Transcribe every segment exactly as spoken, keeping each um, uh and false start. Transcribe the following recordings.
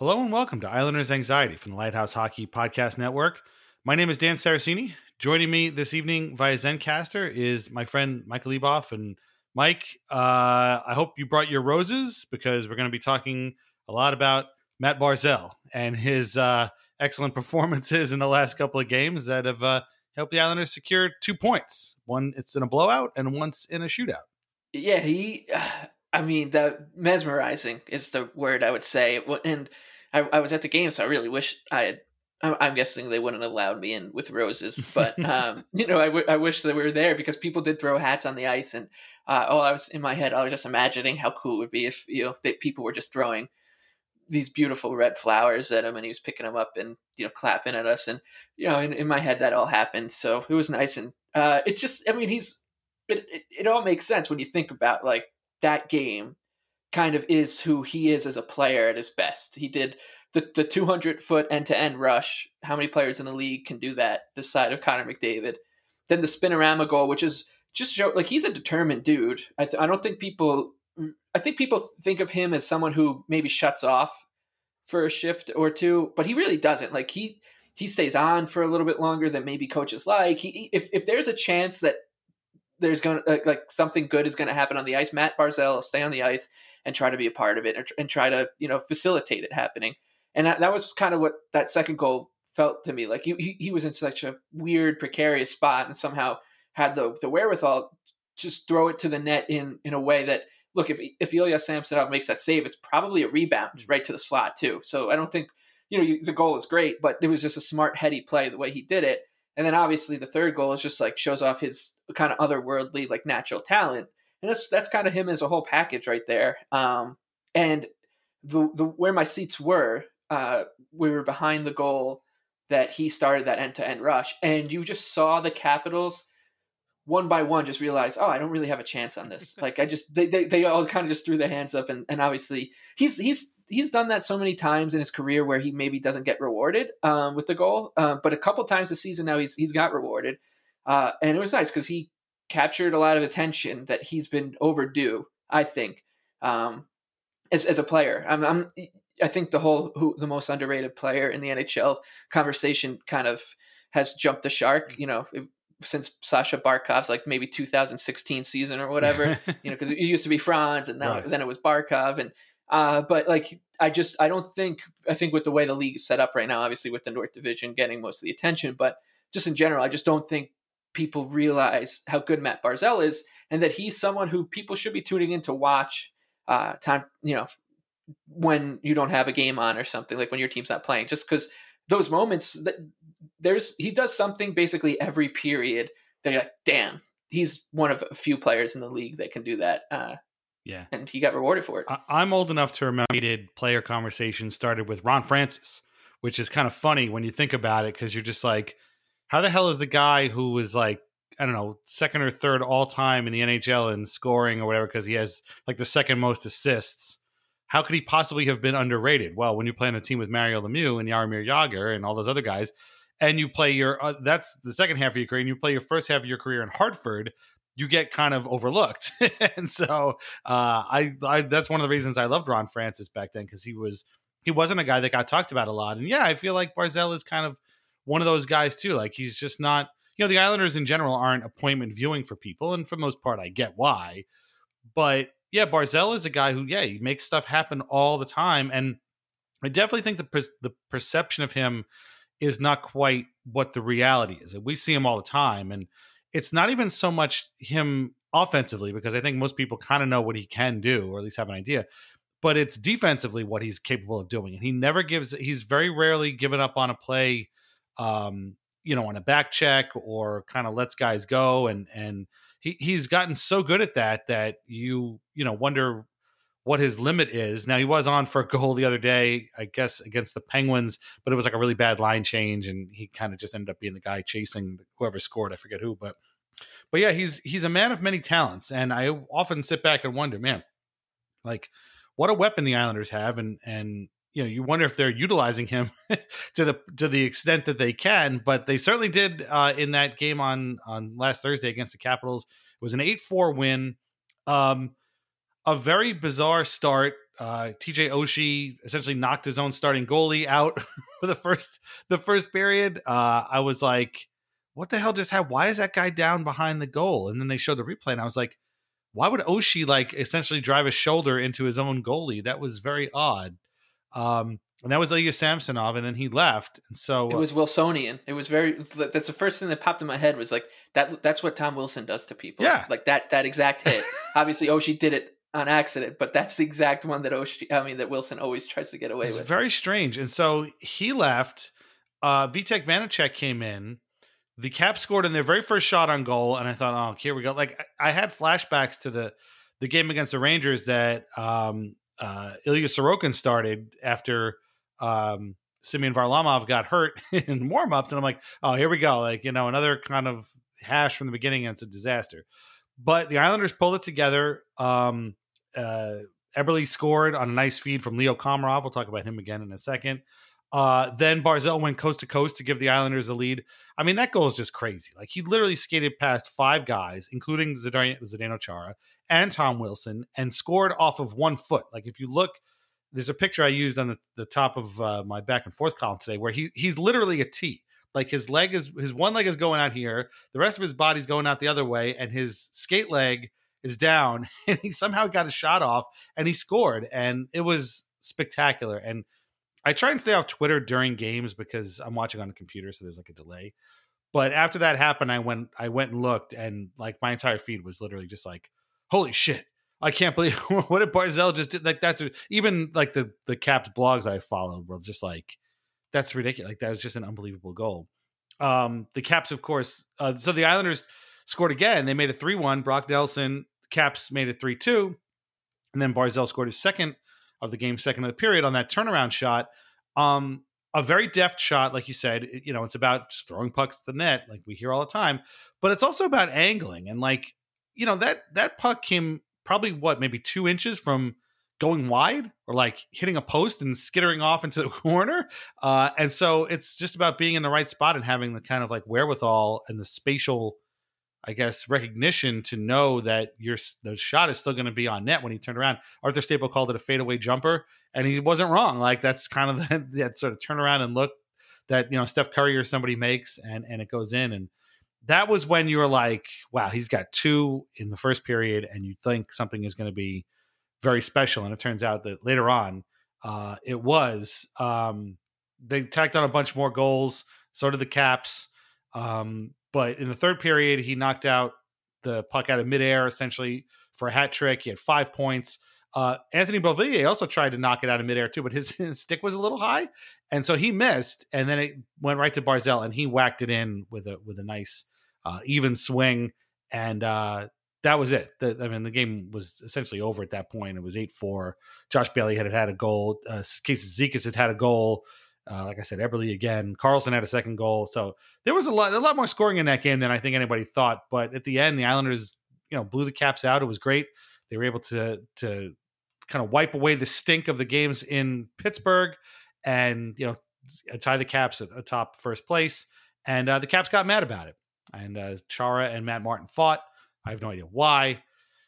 Hello and welcome to Islanders Anxiety from the Lighthouse Hockey Podcast Network. My name is Dan Saracini. Joining me this evening via Zencaster is my friend Michael Leboff. And Mike, uh, I hope you brought your roses because we're going to be talking a lot about Matt Barzal and his uh, excellent performances in the last couple of games that have uh, helped the Islanders secure two points. One, it's in a blowout, and once in a shootout. Yeah, he... Uh... I mean, the mesmerizing is the word I would say. And I, I was at the game, so I really wish I had. I'm guessing they wouldn't have allowed me in with roses, but um, you know, I, w- I wish that we were there because people did throw hats on the ice, and uh, oh, I was in my head, I was just imagining how cool it would be if you know that people were just throwing these beautiful red flowers at him, and he was picking them up and you know clapping at us, and you know, in, in my head that all happened, so it was nice, and uh, it's just, I mean, he's it, it it all makes sense when you think about like. That game kind of is who he is as a player at his best. He did the the two hundred foot end-to-end rush. How many players in the league can do that this side of Connor McDavid? Then the spinorama goal, which is just show, like he's a determined dude. I, th- I don't think people I think people think of him as someone who maybe shuts off for a shift or two, but he really doesn't. Like he he stays on for a little bit longer than maybe coaches like. He if if there's a chance that there's going to like something good is going to happen on the ice, Matt Barzal will stay on the ice and try to be a part of it and, and try to, you know, facilitate it happening. And that, that was kind of what that second goal felt to me. Like he, he, he was in such a weird, precarious spot and somehow had the, the wherewithal just throw it to the net in, in a way that, look, if, if Ilya Samsonov makes that save, it's probably a rebound right to the slot too. So I don't think, you know, you, the goal is great, but it was just a smart, heady play the way he did it. And then obviously the third goal is just like shows off his kind of otherworldly, like natural talent. And that's, that's kind of him as a whole package right there. Um, and the, the, where my seats were, uh, we were behind the goal that he started that end to end rush. And you just saw the Capitals one by one, just realize, oh, I don't really have a chance on this. Like I just, they, they, they all kind of just threw their hands up and, and obviously he's, he's, he's done that so many times in his career where he maybe doesn't get rewarded um, with the goal. Uh, but a couple times this season now he's, he's got rewarded. Uh, and it was nice because he captured a lot of attention that he's been overdue, I think, um, as, as a player. I'm, I'm, I think the whole, who, the most underrated player in the N H L conversation kind of has jumped the shark, you know, if, since Sasha Barkov's like maybe two thousand sixteen season or whatever, you know, because it used to be Franz and now right. then it was Barkov. And, uh, but like, I just, I don't think, I think with the way the league is set up right now, obviously with the North Division getting most of the attention, but just in general, I just don't think people realize how good Matt Barzal is and that he's someone who people should be tuning in to watch uh, time, you know, when you don't have a game on or something, like when your team's not playing, just because those moments that there's, he does something basically every period that you're like, damn, he's one of a few players in the league that can do that. Uh, yeah. And he got rewarded for it. I- I'm old enough to remember hated player conversation started with Ron Francis, which is kind of funny when you think about it, because you're just like, how the hell is the guy who was like, I don't know, second or third all time in the N H L in scoring or whatever, because he has like the second most assists. How could he possibly have been underrated? Well, when you play on a team with Mario Lemieux and Jaromir Jagr and all those other guys, and you play your, uh, that's the second half of your career, and you play your first half of your career in Hartford, you get kind of overlooked. And so uh, I, I, that's one of the reasons I loved Ron Francis back then, because he was, he wasn't a guy that got talked about a lot. And yeah, I feel like Barzal is kind of one of those guys too. Like he's just not, you know, the Islanders in general aren't appointment viewing for people. And for the most part, I get why. But yeah, Barzal is a guy who, yeah, he makes stuff happen all the time. And I definitely think the per- the perception of him is not quite what the reality is. We see him all the time. And it's not even so much him offensively, because I think most people kind of know what he can do, or at least have an idea. But it's defensively what he's capable of doing. And he never gives, he's very rarely given up on a play, um, you know, on a back check or kind of lets guys go. And, and he, he's gotten so good at that, that you, you know, wonder what his limit is. Now, he was on for a goal the other day, I guess, against the Penguins, but it was like a really bad line change. And he kind of just ended up being the guy chasing whoever scored. I forget who, but, but yeah, he's, he's a man of many talents. And I often sit back and wonder, man, like what a weapon the Islanders have. And, and, you know, you wonder if they're utilizing him to the, to the extent that they can, but they certainly did uh, in that game on, on last Thursday against the Capitals. It was an eight four win. Um, a very bizarre start. uh, T J Oshie essentially knocked his own starting goalie out for the first the first period. Uh, I was like, what the hell just happened? Why is that guy down behind the goal? And then they showed the replay, and I was like, why would Oshie like essentially drive a shoulder into his own goalie? That was very odd. Um, and that was Ilya Samsonov, and then he left. And so it was Wilsonian. It was very. That's the first thing that popped in my head was like that. That's what Tom Wilson does to people. Yeah, like that. That exact hit. Obviously, Oshie did it on accident, but that's the exact one that Oshie. I mean, that Wilson always tries to get away it's with. Very strange. And so he left. Uh, Vitek Vanacek came in. The Caps scored in their very first shot on goal, and I thought, oh, here we go. Like I had flashbacks to the the game against the Rangers that um, uh, Ilya Sorokin started after. Um, Semyon Varlamov got hurt in warmups, and I'm like, oh, here we go. Like, you know, another kind of hash from the beginning, and it's a disaster. But the Islanders pulled it together. Um, uh, Eberle scored on a nice feed from Leo Komarov. We'll talk about him again in a second. Uh, then Barzal went coast to coast to give the Islanders a lead. I mean, that goal is just crazy. Like, he literally skated past five guys, including Zdeno, Zdeno Chara and Tom Wilson, and scored off of one foot. Like, if you look, there's a picture I used on the, the top of uh, my back and forth column today where he he's literally a T. Like his leg is his one leg is going out here, the rest of his body's going out the other way, and his skate leg is down, and he somehow got a shot off and he scored, and it was spectacular. And I try and stay off Twitter during games because I'm watching on a computer, so there's like a delay. But after that happened, I went I went and looked, and like my entire feed was literally just like, holy shit. I can't believe what did Barzal just did. Like that's even like the the Caps blogs that I followed were just like, that's ridiculous. Like that was just an unbelievable goal. Um, the Caps, of course. Uh, so the Islanders scored again. They made it three one. Brock Nelson. Caps made it three two, and then Barzal scored his second of the game, second of the period on that turnaround shot. Um, a very deft shot, like you said. It, you know, it's about just throwing pucks to the net, like we hear all the time. But it's also about angling, and like you know that that puck came. Probably what, maybe two inches from going wide or like hitting a post and skittering off into the corner. Uh, and so it's just about being in the right spot and having the kind of like wherewithal and the spatial, I guess, recognition to know that your the shot is still going to be on net when he turned around. Arthur Staple called it a fadeaway jumper, and he wasn't wrong. Like that's kind of the, that sort of turn around and look that, you know, Steph Curry or somebody makes and, and it goes in. And that was when you were like, wow, he's got two in the first period, and you think something is going to be very special. And it turns out that later on, uh, it was. Um, they tacked on a bunch more goals, so did the Caps. Um, but in the third period, he knocked out the puck out of midair, essentially, for a hat trick. He had five points. Uh, Anthony Beauvillier also tried to knock it out of midair, too, but his, his stick was a little high. And so he missed, and then it went right to Barzal, and he whacked it in with a with a nice uh, even swing, and uh, that was it. The, I mean, the game was essentially over at that point. It was eight four. Josh Bailey had had a goal. Uh, Casey Zizekas had had a goal. Uh, like I said, Eberle again. Carlson had a second goal. So there was a lot a lot more scoring in that game than I think anybody thought. But at the end, the Islanders, you know, blew the Caps out. It was great. They were able to to kind of wipe away the stink of the games in Pittsburgh and, you know, tie the Caps at atop first place. And uh, the Caps got mad about it. And uh, Chara and Matt Martin fought. I have no idea why.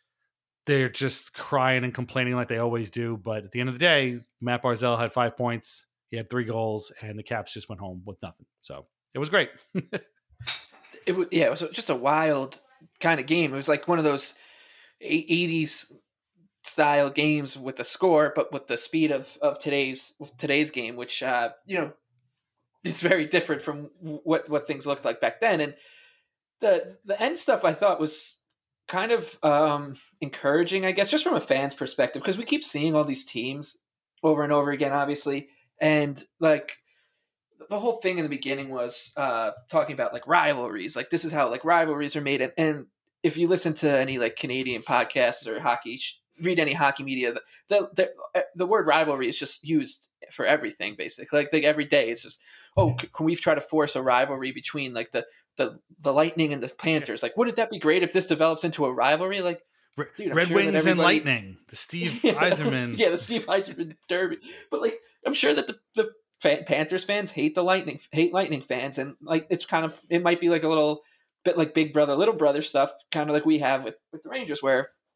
They're just crying and complaining like they always do. But at the end of the day, Matt Barzal had five points. He had three goals, and the Caps just went home with nothing. So it was great. it was, yeah, it was just a wild kind of game. It was like one of those eighties style games with the score, but with the speed of, of today's today's game, which uh, you know, is very different from what, what things looked like back then. And the the end stuff I thought was kind of um, encouraging, I guess, just from a fan's perspective, because we keep seeing all these teams over and over again, obviously, and like the whole thing in the beginning was uh, talking about like rivalries, like this is how like rivalries are made, and, and if you listen to any like Canadian podcasts or hockey, read any hockey media, the, the the the word rivalry is just used for everything, basically. Like, like every day, it's just, oh, can we try to force a rivalry between like the the the Lightning and the Panthers? Like, wouldn't that be great if this develops into a rivalry? Like, dude, Red sure Wings everybody... and Lightning, the Steve yeah, Yzerman, yeah, the Steve Yzerman derby. But like, I'm sure that the the fan, Panthers fans hate the Lightning, hate Lightning fans, and like it's kind of it might be like a little bit like Big Brother, Little Brother stuff, kind of like we have with with the Rangers, where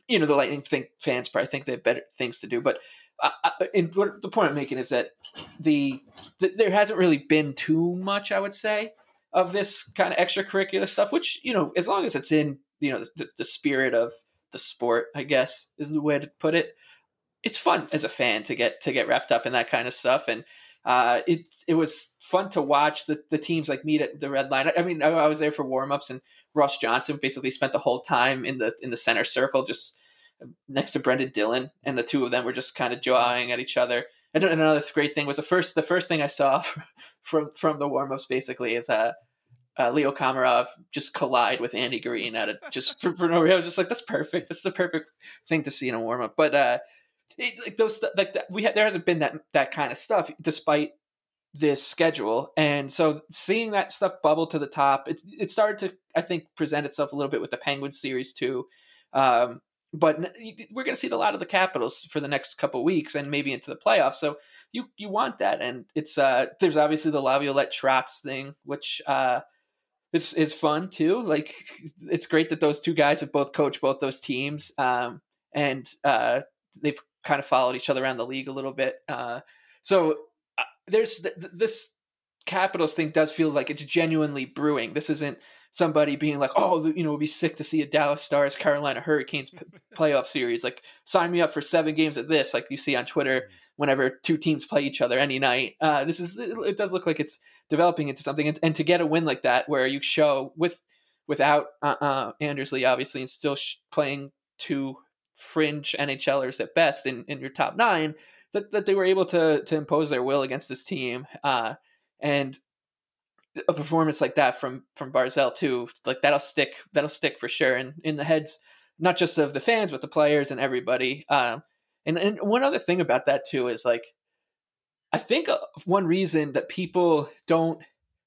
you know, the Lightning think, fans probably think they have better things to do. But uh, and what the point I'm making is that the, the there hasn't really been too much, I would say, of this kind of extracurricular stuff. Which, you know, as long as it's in, you know, the, the spirit of the sport, I guess is the way to put it. It's fun as a fan to get to get wrapped up in that kind of stuff, and uh, it it was fun to watch the, the teams like meet at the red line. I mean, I, I was there for warm-ups, and Ross Johnson basically spent the whole time in the in the center circle, just next to Brendan Dillon, and the two of them were just kind of jawing at each other. And another great thing was the first the first thing I saw from from the warm-ups basically is uh, uh, Leo Komarov just collide with Andy Green at it just for, for no reason. I was just like, that's perfect. That's the perfect thing to see in a warm-up, but. Uh, It, like those like that we had there hasn't been that that kind of stuff despite this schedule, and so seeing that stuff bubble to the top, it it started to I think present itself a little bit with the Penguins series too, um, but we're going to see a lot of the Capitals for the next couple of weeks and maybe into the playoffs. So you you want that, and it's uh there's obviously the Laviolette Trotz thing, which uh is is fun too. Like it's great that those two guys have both coached both those teams, um, and uh, they've kind of followed each other around the league a little bit. Uh, so uh, there's th- th- this Capitals thing does feel like it's genuinely brewing. This isn't somebody being like, oh, you know, it'd be sick to see a Dallas Stars Carolina Hurricanes p- playoff series. Like sign me up for seven games of this. Like you see on Twitter, whenever two teams play each other any night, uh, this is, it, it does look like it's developing into something. And, and to get a win like that, where you show with, without uh, uh, Andersley, obviously, and still sh- playing two fringe NHLers at best in, in your top nine, that, that they were able to to impose their will against this team. Uh, and a performance like that from from Barzal too, like that'll stick, that'll stick for sure in, in the heads, not just of the fans, but the players and everybody. Um, and, and one other thing about that too is like, I think one reason that people don't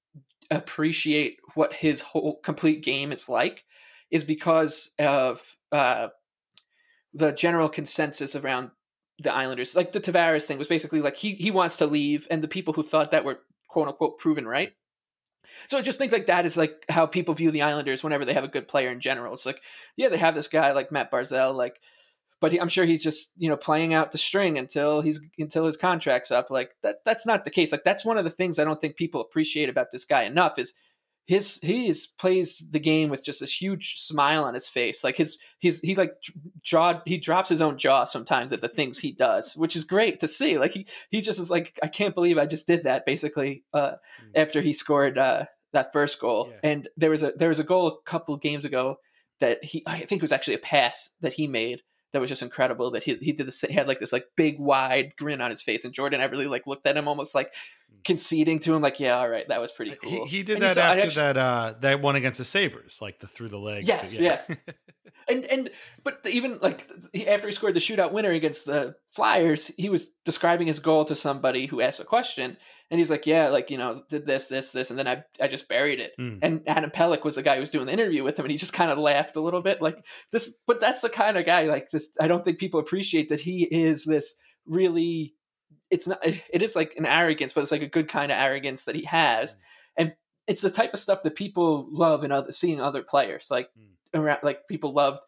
appreciate what his whole complete game is like is because of uh, the general consensus around the Islanders. Like the Tavares thing was basically like he he wants to leave, and the people who thought that were quote unquote proven right. So I just think like that is like how people view the Islanders whenever they have a good player in general. It's like, yeah, they have this guy like Matt Barzal, like, but he, I'm sure he's just, you know, playing out the string until he's until his contract's up. Like that that's not the case. Like that's one of the things I don't think people appreciate about this guy enough is his he is plays the game with just this huge smile on his face. Like his he's he like jaw he drops his own jaw sometimes at the things he does, which is great to see. Like he he just is like, I can't believe I just did that basically uh, mm. after he scored uh, that first goal. Yeah. And there was a there was a goal a couple of games ago that he I think it was actually a pass that he made that was just incredible. That he he did this he had like this like big wide grin on his face, and Jordan Eberle like looked at him almost like conceding to him, like, yeah, all right, that was pretty cool. He, he did and that after actually, that uh, that one against the Sabres, like the through the legs. Yes, but yeah. yeah. and and but even like he, after he scored the shootout winner against the Flyers, he was describing his goal to somebody who asked a question, and he's like, yeah, like, you know, did this, this, this, and then I I just buried it. Mm. And Adam Pelech was the guy who was doing the interview with him, and he just kind of laughed a little bit, like this. But that's the kind of guy like this. I don't think people appreciate that he is this really. It's not, it is like an arrogance, but it's like a good kind of arrogance that he has. Mm. And it's the type of stuff that people love in other, seeing other players. Like, mm. around, like people loved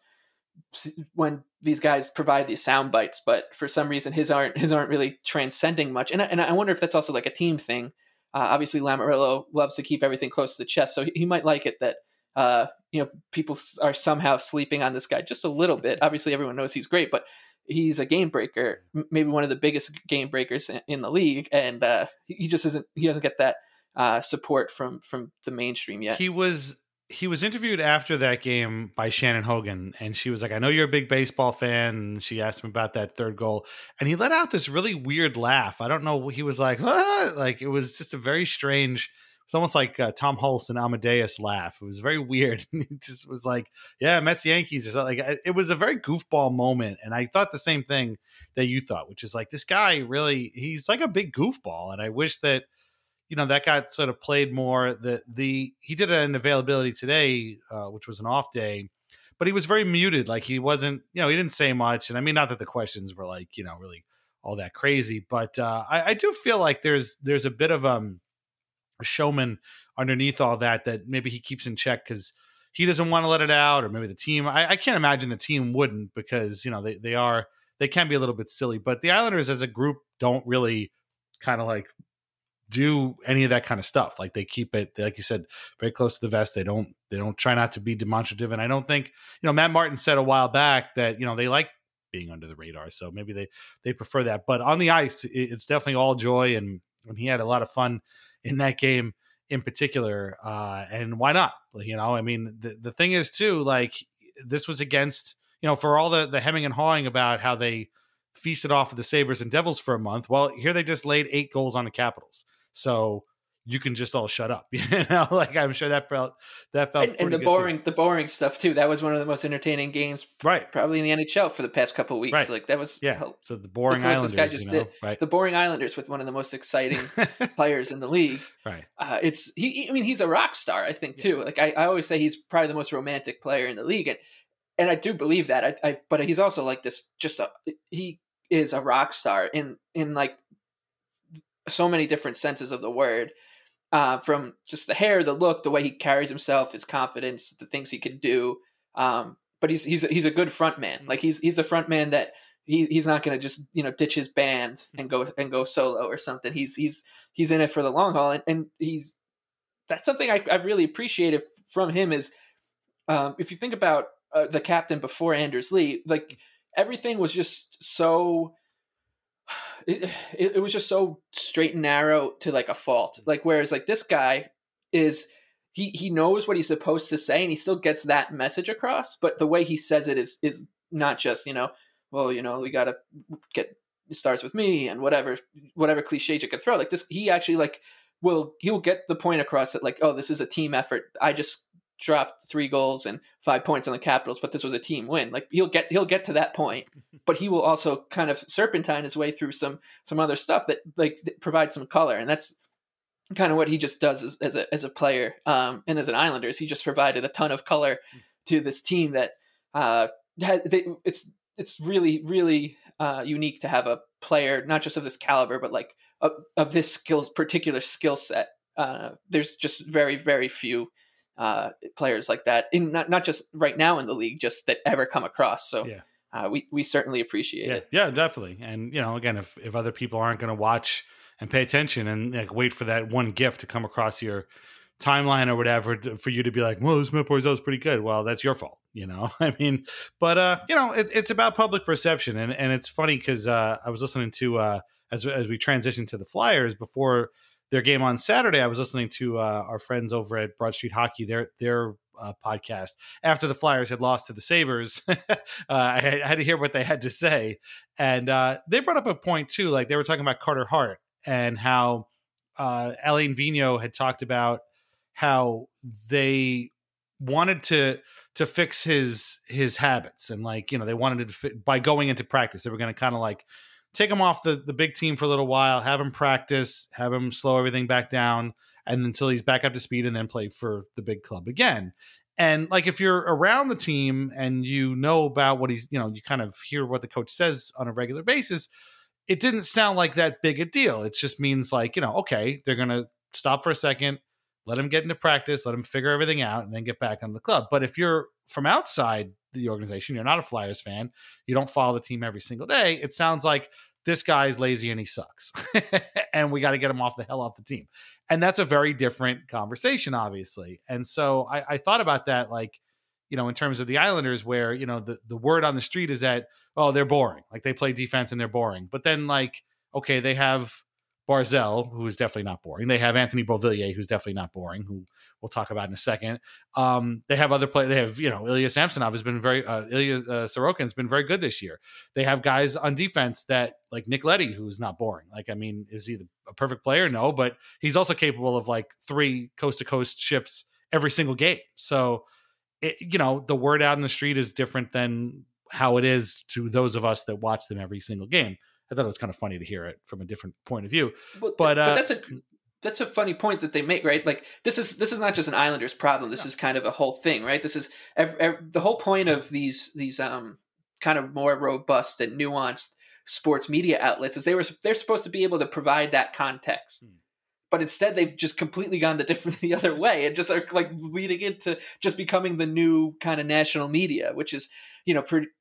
when these guys provide these sound bites, but for some reason his aren't, his aren't really transcending much. And I, and I wonder if that's also like a team thing. Uh, obviously Lamoriello loves to keep everything close to the chest. So he, he might like it that, uh, you know, people are somehow sleeping on this guy just a little bit. Obviously everyone knows he's great, but he's a game breaker, maybe one of the biggest game breakers in the league, and uh, he just isn't. He doesn't get that uh, support from from the mainstream yet. He was he was interviewed after that game by Shannon Hogan, and she was like, "I know you're a big baseball fan." And she asked him about that third goal, and he let out this really weird laugh. I don't know. He was like, ah! Like it was just a very strange. It's almost like uh, Tom Hulce and Amadeus laugh. It was very weird. It just was like, yeah, Mets Yankees or something. Like it was a very goofball moment, and I thought the same thing that you thought, which is like this guy really he's like a big goofball, and I wish that you know that got sort of played more. The the he did an availability today, uh, which was an off day, but he was very muted. Like he wasn't, you know, he didn't say much, and I mean, not that the questions were like you know really all that crazy, but uh, I, I do feel like there's there's a bit of um. a showman underneath all that that maybe he keeps in check because he doesn't want to let it out, or maybe the team. I, I can't imagine the team wouldn't, because you know they they are they can be a little bit silly. But the Islanders as a group don't really kind of like do any of that kind of stuff. Like they keep it, like you said, very close to the vest. They don't they don't try not to be demonstrative. And I don't think, you know, Matt Martin said a while back that, you know, they like being under the radar. So maybe they they prefer that. But on the ice, it's definitely all joy, and, and he had a lot of fun in that game in particular. Uh, and why not? You know, I mean, the, the thing is too, like this was against, you know, for all the, the hemming and hawing about how they feasted off of the Sabres and Devils for a month. Well, here they just laid eight goals on the Capitals. So you can just all shut up, you know. Like I'm sure that felt that felt and, and the boring too. the boring stuff too. That was one of the most entertaining games, right? Probably in the N H L for the past couple of weeks. Right. Like that was yeah. So the boring Islanders, this guy just you know, did. right? The boring Islanders with one of the most exciting players in the league. Right. Uh, it's he. I mean, he's a rock star. I think too. Yeah. Like I, I always say, he's probably the most romantic player in the league, and and I do believe that. I, I but he's also like this. Just a, he is a rock star in in like so many different senses of the word. Uh, from just the hair, the look, the way he carries himself, his confidence, the things he can do. Um, but he's he's he's a good front man. Like he's he's the front man that he he's not going to just you know ditch his band and go and go solo or something. He's he's he's in it for the long haul, and, and he's that's something I I've really appreciated from him. Is um, if you think about uh, the captain before Anders Lee, like everything was just so. It, it, it was just so straight and narrow to like a fault. Like, whereas like this guy is, he, he knows what he's supposed to say and he still gets that message across. But the way he says it is, is not just, you know, well, you know, we got to get, it starts with me and whatever, whatever cliches you could throw like this. He actually like will, he'll get the point across that like, oh, this is a team effort. I just dropped three goals and five points on the Capitals, but this was a team win. Like he'll get he'll get to that point, but he will also kind of serpentine his way through some some other stuff that like provides some color, and that's kind of what he just does as, as a as a player. Um, and as an Islanders, he just provided a ton of color to this team that uh, had, they, it's it's really really uh, unique to have a player not just of this caliber, but like of, of this skills particular skill set. Uh, there's just very very few. Uh, players like that in not, not just right now in the league, just that ever come across. So yeah. uh, we, we certainly appreciate yeah. it. Yeah, definitely. And, you know, again, if, if other people aren't going to watch and pay attention and like wait for that one gift to come across your timeline or whatever to, for you to be like, well, this Matt Barzal is pretty good. Well, that's your fault. You know, I mean, but, uh, you know, it, it's about public perception. And, and it's funny because uh, I was listening to, uh, as, as we transitioned to the Flyers before their game on Saturday, I was listening to uh, our friends over at Broad Street Hockey, their their uh, podcast, after the Flyers had lost to the Sabres. uh, I, had, I had to hear what they had to say. And uh, they brought up a point, too. Like, they were talking about Carter Hart and how uh, Alain Vigneault had talked about how they wanted to to fix his his habits. And, like, you know, they wanted to, fit, by going into practice, they were going to kind of, like, take him off the, the big team for a little while, have him practice, have him slow everything back down, and until he's back up to speed and then play for the big club again. And like, if you're around the team and you know about what he's, you know, you kind of hear what the coach says on a regular basis, it didn't sound like that big a deal. It just means like, you know, okay, they're going to stop for a second, let him get into practice, let him figure everything out, and then get back on the club. But if you're from outside the organization, you're not a Flyers fan, you don't follow the team every single day, it sounds like this guy's lazy and he sucks and we got to get him off the hell off the team. And that's a very different conversation, obviously. And so I, I thought about that, like, you know, in terms of the Islanders, where, you know, the, the word on the street is that, oh, they're boring. Like they play defense and they're boring. But then like, okay, they have Barzal, who is definitely not boring. They have Anthony Beauvillier, who's definitely not boring, who we'll talk about in a second. Um, they have other players. They have, you know, Ilya Samsonov has been very, uh, Ilya uh, Sorokin has been very good this year. They have guys on defense that, like Nick Leddy, who's not boring. Like, I mean, is he the, a perfect player? No, but he's also capable of like three coast to coast shifts every single game. So, it, you know, the word out in the street is different than how it is to those of us that watch them every single game. I thought it was kind of funny to hear it from a different point of view. But, but, uh, but that's a that's a funny point that they make, right? Like this is this is not just an Islanders problem. This no. is kind of a whole thing, right? This is every, every, the whole point of these these um kind of more robust and nuanced sports media outlets is they were they're supposed to be able to provide that context. Hmm. but instead they've just completely gone the different the other way and just are like leading into just becoming the new kind of national media, which is, you know, pretty,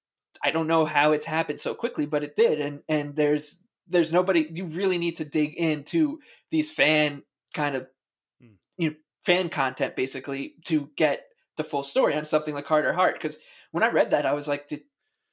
I don't know how it's happened so quickly, but it did. And, and there's, there's nobody, you really need to dig into these fan kind of, mm. you know, fan content basically to get the full story on something like Carter Hart. Cause when I read that, I was like, did,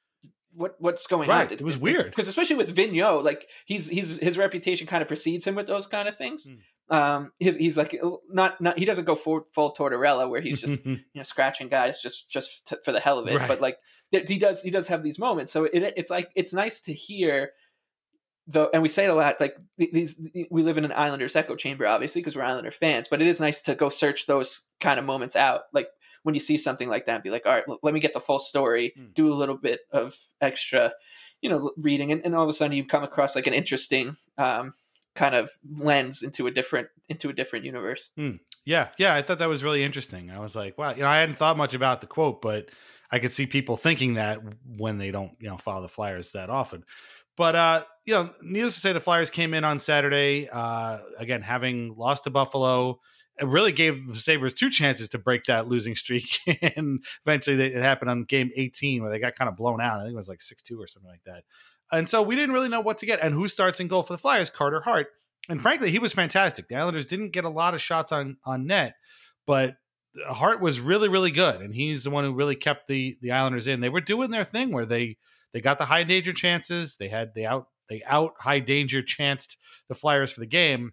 what what's going right. on? Did, it was did, weird. Because especially with Vigneault, like he's, he's, his reputation kind of precedes him with those kind of things. Mm. Um, he's, he's like, not, not, he doesn't go full, full Tortorella where he's just, you know, scratching guys just, just to, for the hell of it. Right. But like he does, he does have these moments. So it, it's like, it's nice to hear though. And we say it a lot, like these, we live in an Islanders echo chamber, obviously, because we're Islander fans, but it is nice to go search those kind of moments out. Like when you see something like that, be like, all right, let me get the full story, mm. do a little bit of extra, you know, reading. And, and all of a sudden you come across like an interesting, um, kind of lens into a different into a different universe. Mm. Yeah, yeah, I thought that was really interesting. I was like, wow, you know, I hadn't thought much about the quote, but I could see people thinking that when they don't, you know, follow the Flyers that often. But uh, you know, needless to say, the Flyers came in on Saturday, uh, again having lost to Buffalo. It really gave the Sabres two chances to break that losing streak, and eventually they, it happened on game eighteen where they got kind of blown out. I think it was like six two or something like that. And so we didn't really know what to get. And who starts in goal for the Flyers? Carter Hart. And frankly, he was fantastic. The Islanders didn't get a lot of shots on, on net, but Hart was really, really good. And he's the one who really kept the, the Islanders in. They were doing their thing where they they got the high danger chances. They had they out they out high danger chanced the Flyers for the game,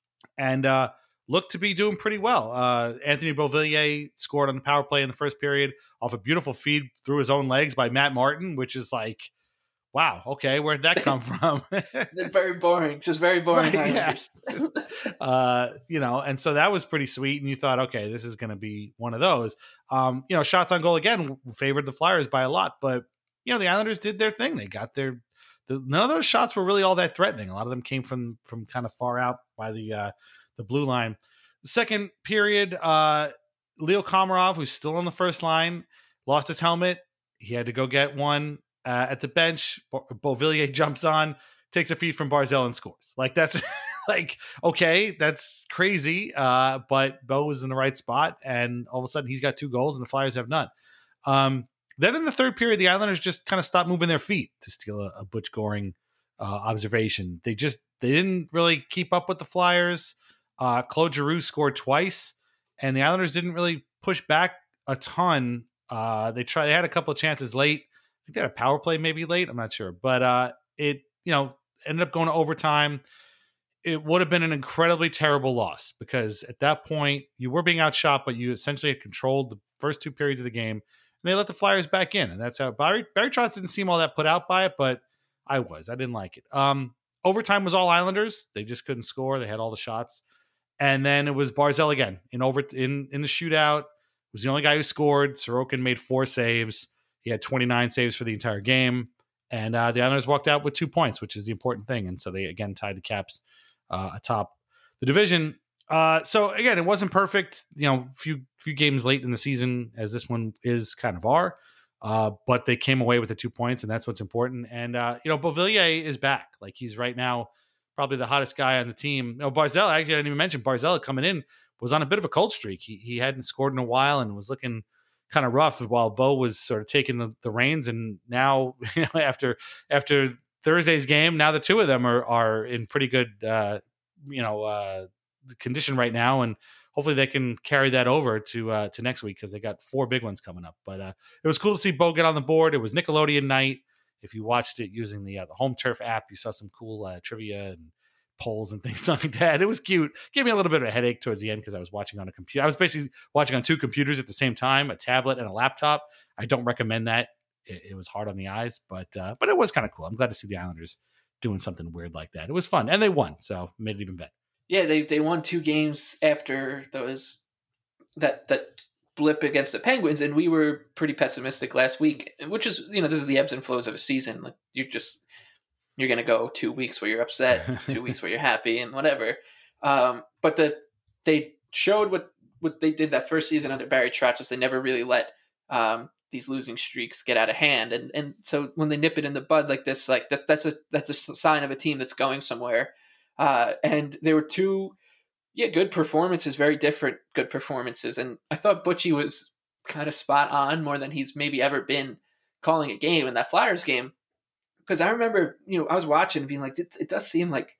and uh, looked to be doing pretty well. Uh, Anthony Beauvillier scored on the power play in the first period off a beautiful feed through his own legs by Matt Martin, which is like, wow, okay, where'd that come from? Very boring, just very boring. Right, yeah. Just, uh, you know, and so that was pretty sweet. And you thought, okay, this is going to be one of those. Um, you know, shots on goal again favored the Flyers by a lot, but you know, the Islanders did their thing. They got their. The, none of those shots were really all that threatening. A lot of them came from from kind of far out by the uh, the blue line. The second period, uh, Leo Komarov, who's still on the first line, lost his helmet. He had to go get one. Uh, at the bench, Beauvillier jumps on, takes a feed from Barzal and scores. Like that's like, okay, that's crazy. Uh, but Bo was in the right spot, and all of a sudden he's got two goals, and the Flyers have none. Um, then in the third period, the Islanders just kind of stopped moving their feet, to steal a, a Butch Goring uh, observation. They just they didn't really keep up with the Flyers. Uh, Claude Giroux scored twice, and the Islanders didn't really push back a ton. Uh, they tried; they had a couple of chances late. I think they had a power play maybe late. I'm not sure. But uh, it, you know, ended up going to overtime. It would have been an incredibly terrible loss because at that point you were being outshot, but you essentially had controlled the first two periods of the game, and they let the Flyers back in. And that's how Barry, Barry Trotz didn't seem all that put out by it, but I was. I didn't like it. Um, overtime was all Islanders. They just couldn't score. They had all the shots. And then it was Barzal again in over in, in the shootout. Was the only guy who scored. Sorokin made four saves. He had twenty-nine saves for the entire game. And uh, the Islanders walked out with two points, which is the important thing. And so they, again, tied the Caps uh, atop the division. Uh, so, again, it wasn't perfect. You know, few few games late in the season, as this one is kind of are. Uh, but they came away with the two points, and that's what's important. And, uh, you know, Beauvillier is back. Like, he's right now probably the hottest guy on the team. No, Barzal, actually, I didn't even mention Barzal coming in, was on a bit of a cold streak. He he hadn't scored in a while and was looking kind of rough while Bo was sort of taking the, the reins. And now, you know, after after Thursday's game, now the two of them are are in pretty good, uh, you know, uh, condition right now. And hopefully they can carry that over to uh, to next week because they got four big ones coming up. But uh, it was cool to see Bo get on the board. It was Nickelodeon night. If you watched it using the uh, the Home Turf app, you saw some cool uh, trivia and polls and things like that. It was cute. Gave me a little bit of a headache towards the end because I was watching on a computer. I was basically watching on two computers at the same time, a tablet and a laptop. I don't recommend that. It, it was hard on the eyes, but uh, but it was kind of cool. I'm glad to see the Islanders doing something weird like that. It was fun, and they won, so made it even better. Yeah, they they won two games after those that that blip against the Penguins, and we were pretty pessimistic last week, which is, you know, this is the ebbs and flows of a season. Like you just you're going to go two weeks where you're upset, two weeks where you're happy, and whatever. Um, but the they showed what, what they did that first season under Barry Trotz. They never really let um, these losing streaks get out of hand, and and so when they nip it in the bud like this, like that that's a that's a sign of a team that's going somewhere. Uh, and there were two, yeah, good performances, very different good performances. And I thought Butchie was kind of spot on more than he's maybe ever been calling a game in that Flyers game. Because I remember, you know, I was watching and being like, it, it does seem like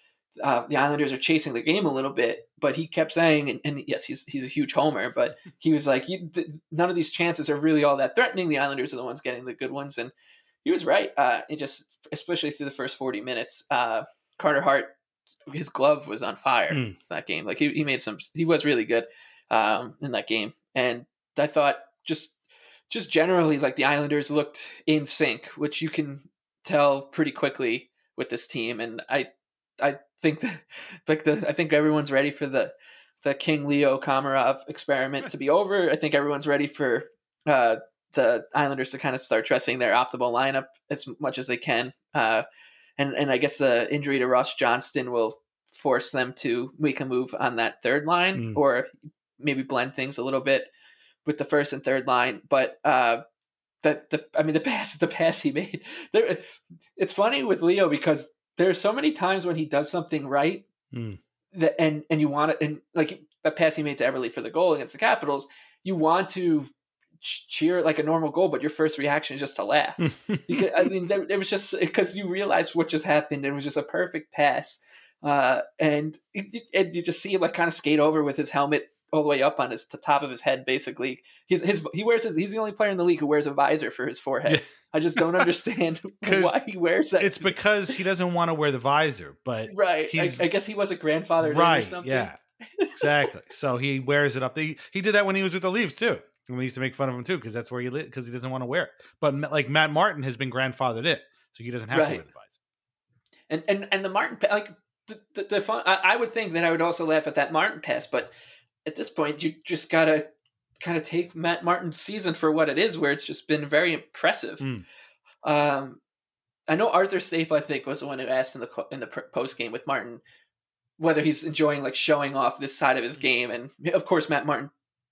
uh, the Islanders are chasing the game a little bit. But he kept saying, and, and yes, he's he's a huge homer, but he was like, you, th- none of these chances are really all that threatening. The Islanders are the ones getting the good ones. And he was right. Uh, it just, especially through the first forty minutes, uh, Carter Hart, his glove was on fire mm. in that game. Like he, he made some, he was really good um, in that game. And I thought just, just generally like the Islanders looked in sync, which you can tell pretty quickly with this team. And I, I think that like the, I think everyone's ready for the, the King Leo Komarov experiment to be over. I think everyone's ready for uh, the Islanders to kind of start dressing their optimal lineup as much as they can. Uh, And and I guess the injury to Ross Johnston will force them to make a move on that third line mm. or maybe blend things a little bit with the first and third line. But uh, the the I mean the pass the pass he made there. It's funny with Leo because there are so many times when he does something right mm. that and and you want it and like the pass he made to Everly for the goal against the Capitals, you want to cheer like a normal goal, but your first reaction is just to laugh. Because, I mean, there, it was just because you realize what just happened. It was just a perfect pass, uh, and, it, and you just see him like kind of skate over with his helmet all the way up on his the top of his head. Basically, he's his he wears his he's the only player in the league who wears a visor for his forehead. Yeah. I just don't understand why he wears that. It's because he doesn't want to wear the visor, but right. I, I guess he wasn't grandfathered right, in or something. Yeah, exactly. So he wears it up. He he did that when he was with the Leafs too. And we used to make fun of him too because that's where he lives because he doesn't want to wear it. But like Matt Martin has been grandfathered in, so he doesn't have right. to wear the visor. And and and the Martin like the the, the fun, I, I would think that I would also laugh at that Martin pass, but at this point you just gotta kind of take Matt Martin's season for what it is, where it's just been very impressive. Mm. Um, I know Arthur Staple, I think, was the one who asked in the in the post game with Martin whether he's enjoying like showing off this side of his game, and of course Matt Martin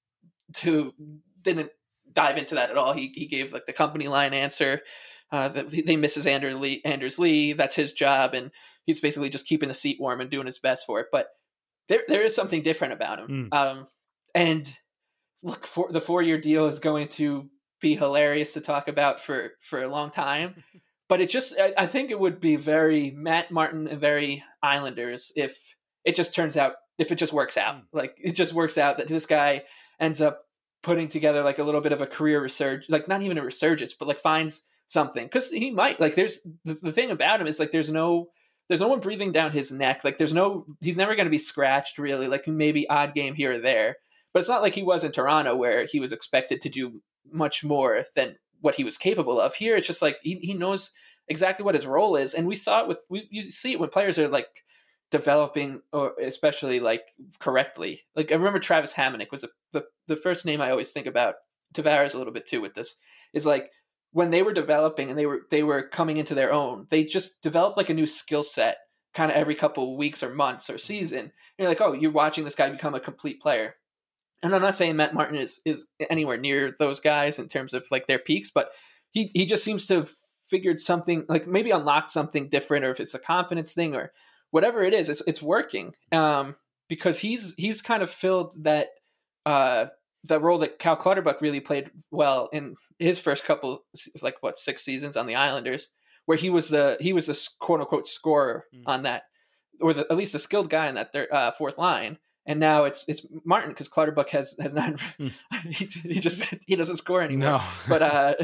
too didn't dive into that at all. He he gave like the company line answer uh, that they misses Anders Lee. Anders Lee, that's his job, and he's basically just keeping the seat warm and doing his best for it. But there there is something different about him. Mm. Um, and look, for the four year deal is going to be hilarious to talk about for for a long time. But it just I, I think it would be very Matt Martin and very Islanders if it just turns out if it just works out. Mm. Like it just works out that this guy ends up putting together like a little bit of a career resurgence, like not even a resurgence, but like finds something. Cause he might like, there's the, the thing about him is like, there's no, there's no one breathing down his neck. Like there's no, he's never going to be scratched really, like maybe odd game here or there, but it's not like he was in Toronto where he was expected to do much more than what he was capable of. Here, it's just like, he, he knows exactly what his role is. And we saw it with, we you see it when players are like, developing or especially like correctly. Like I remember Travis Hamonic was a, the, the first name I always think about. Tavares a little bit too with this is like when they were developing and they were, they were coming into their own, they just developed like a new skill set kind of every couple of weeks or months or season. And you're like, oh, you're watching this guy become a complete player. And I'm not saying Matt Martin is, is anywhere near those guys in terms of like their peaks, but he, he just seems to have figured something like maybe unlocked something different, or if it's a confidence thing or whatever it is, it's it's working um, because he's he's kind of filled that uh, that role that Cal Clutterbuck really played well in his first couple, like what six seasons on the Islanders, where he was the he was the quote unquote scorer mm. on that, or the, at least a skilled guy in that third, uh, fourth line. And now it's it's Martin because Clutterbuck has has not mm. he, he just he doesn't score anymore. No. but uh,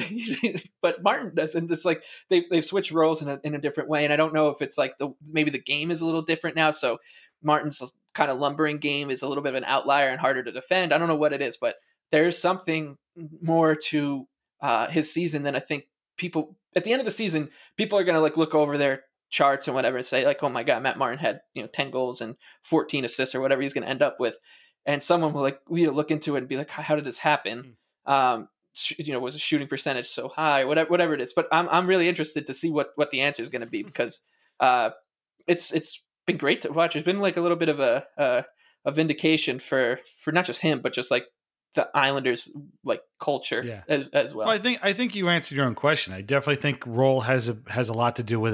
but Martin does, and it's like they they've switched roles in a in a different way. And I don't know if it's like the maybe the game is a little different now. So Martin's kind of lumbering game is a little bit of an outlier and harder to defend. I don't know what it is, but there's something more to uh, his season than I think people at the end of the season. People are gonna like look over their charts and whatever and say like, oh my God, Matt Martin had, you know, ten goals and fourteen assists or whatever he's going to end up with. And someone will like, you know, look into it and be like, how did this happen? Mm. Um, sh- you know, was the shooting percentage so high, whatever, whatever it is. But I'm, I'm really interested to see what, what the answer is going to be because uh, it's, it's been great to watch. It's been like a little bit of a, a, a vindication for, for not just him, but just like the Islanders like culture yeah. as, as well. well. I think, I think you answered your own question. I definitely think role has a, has a lot to do with it.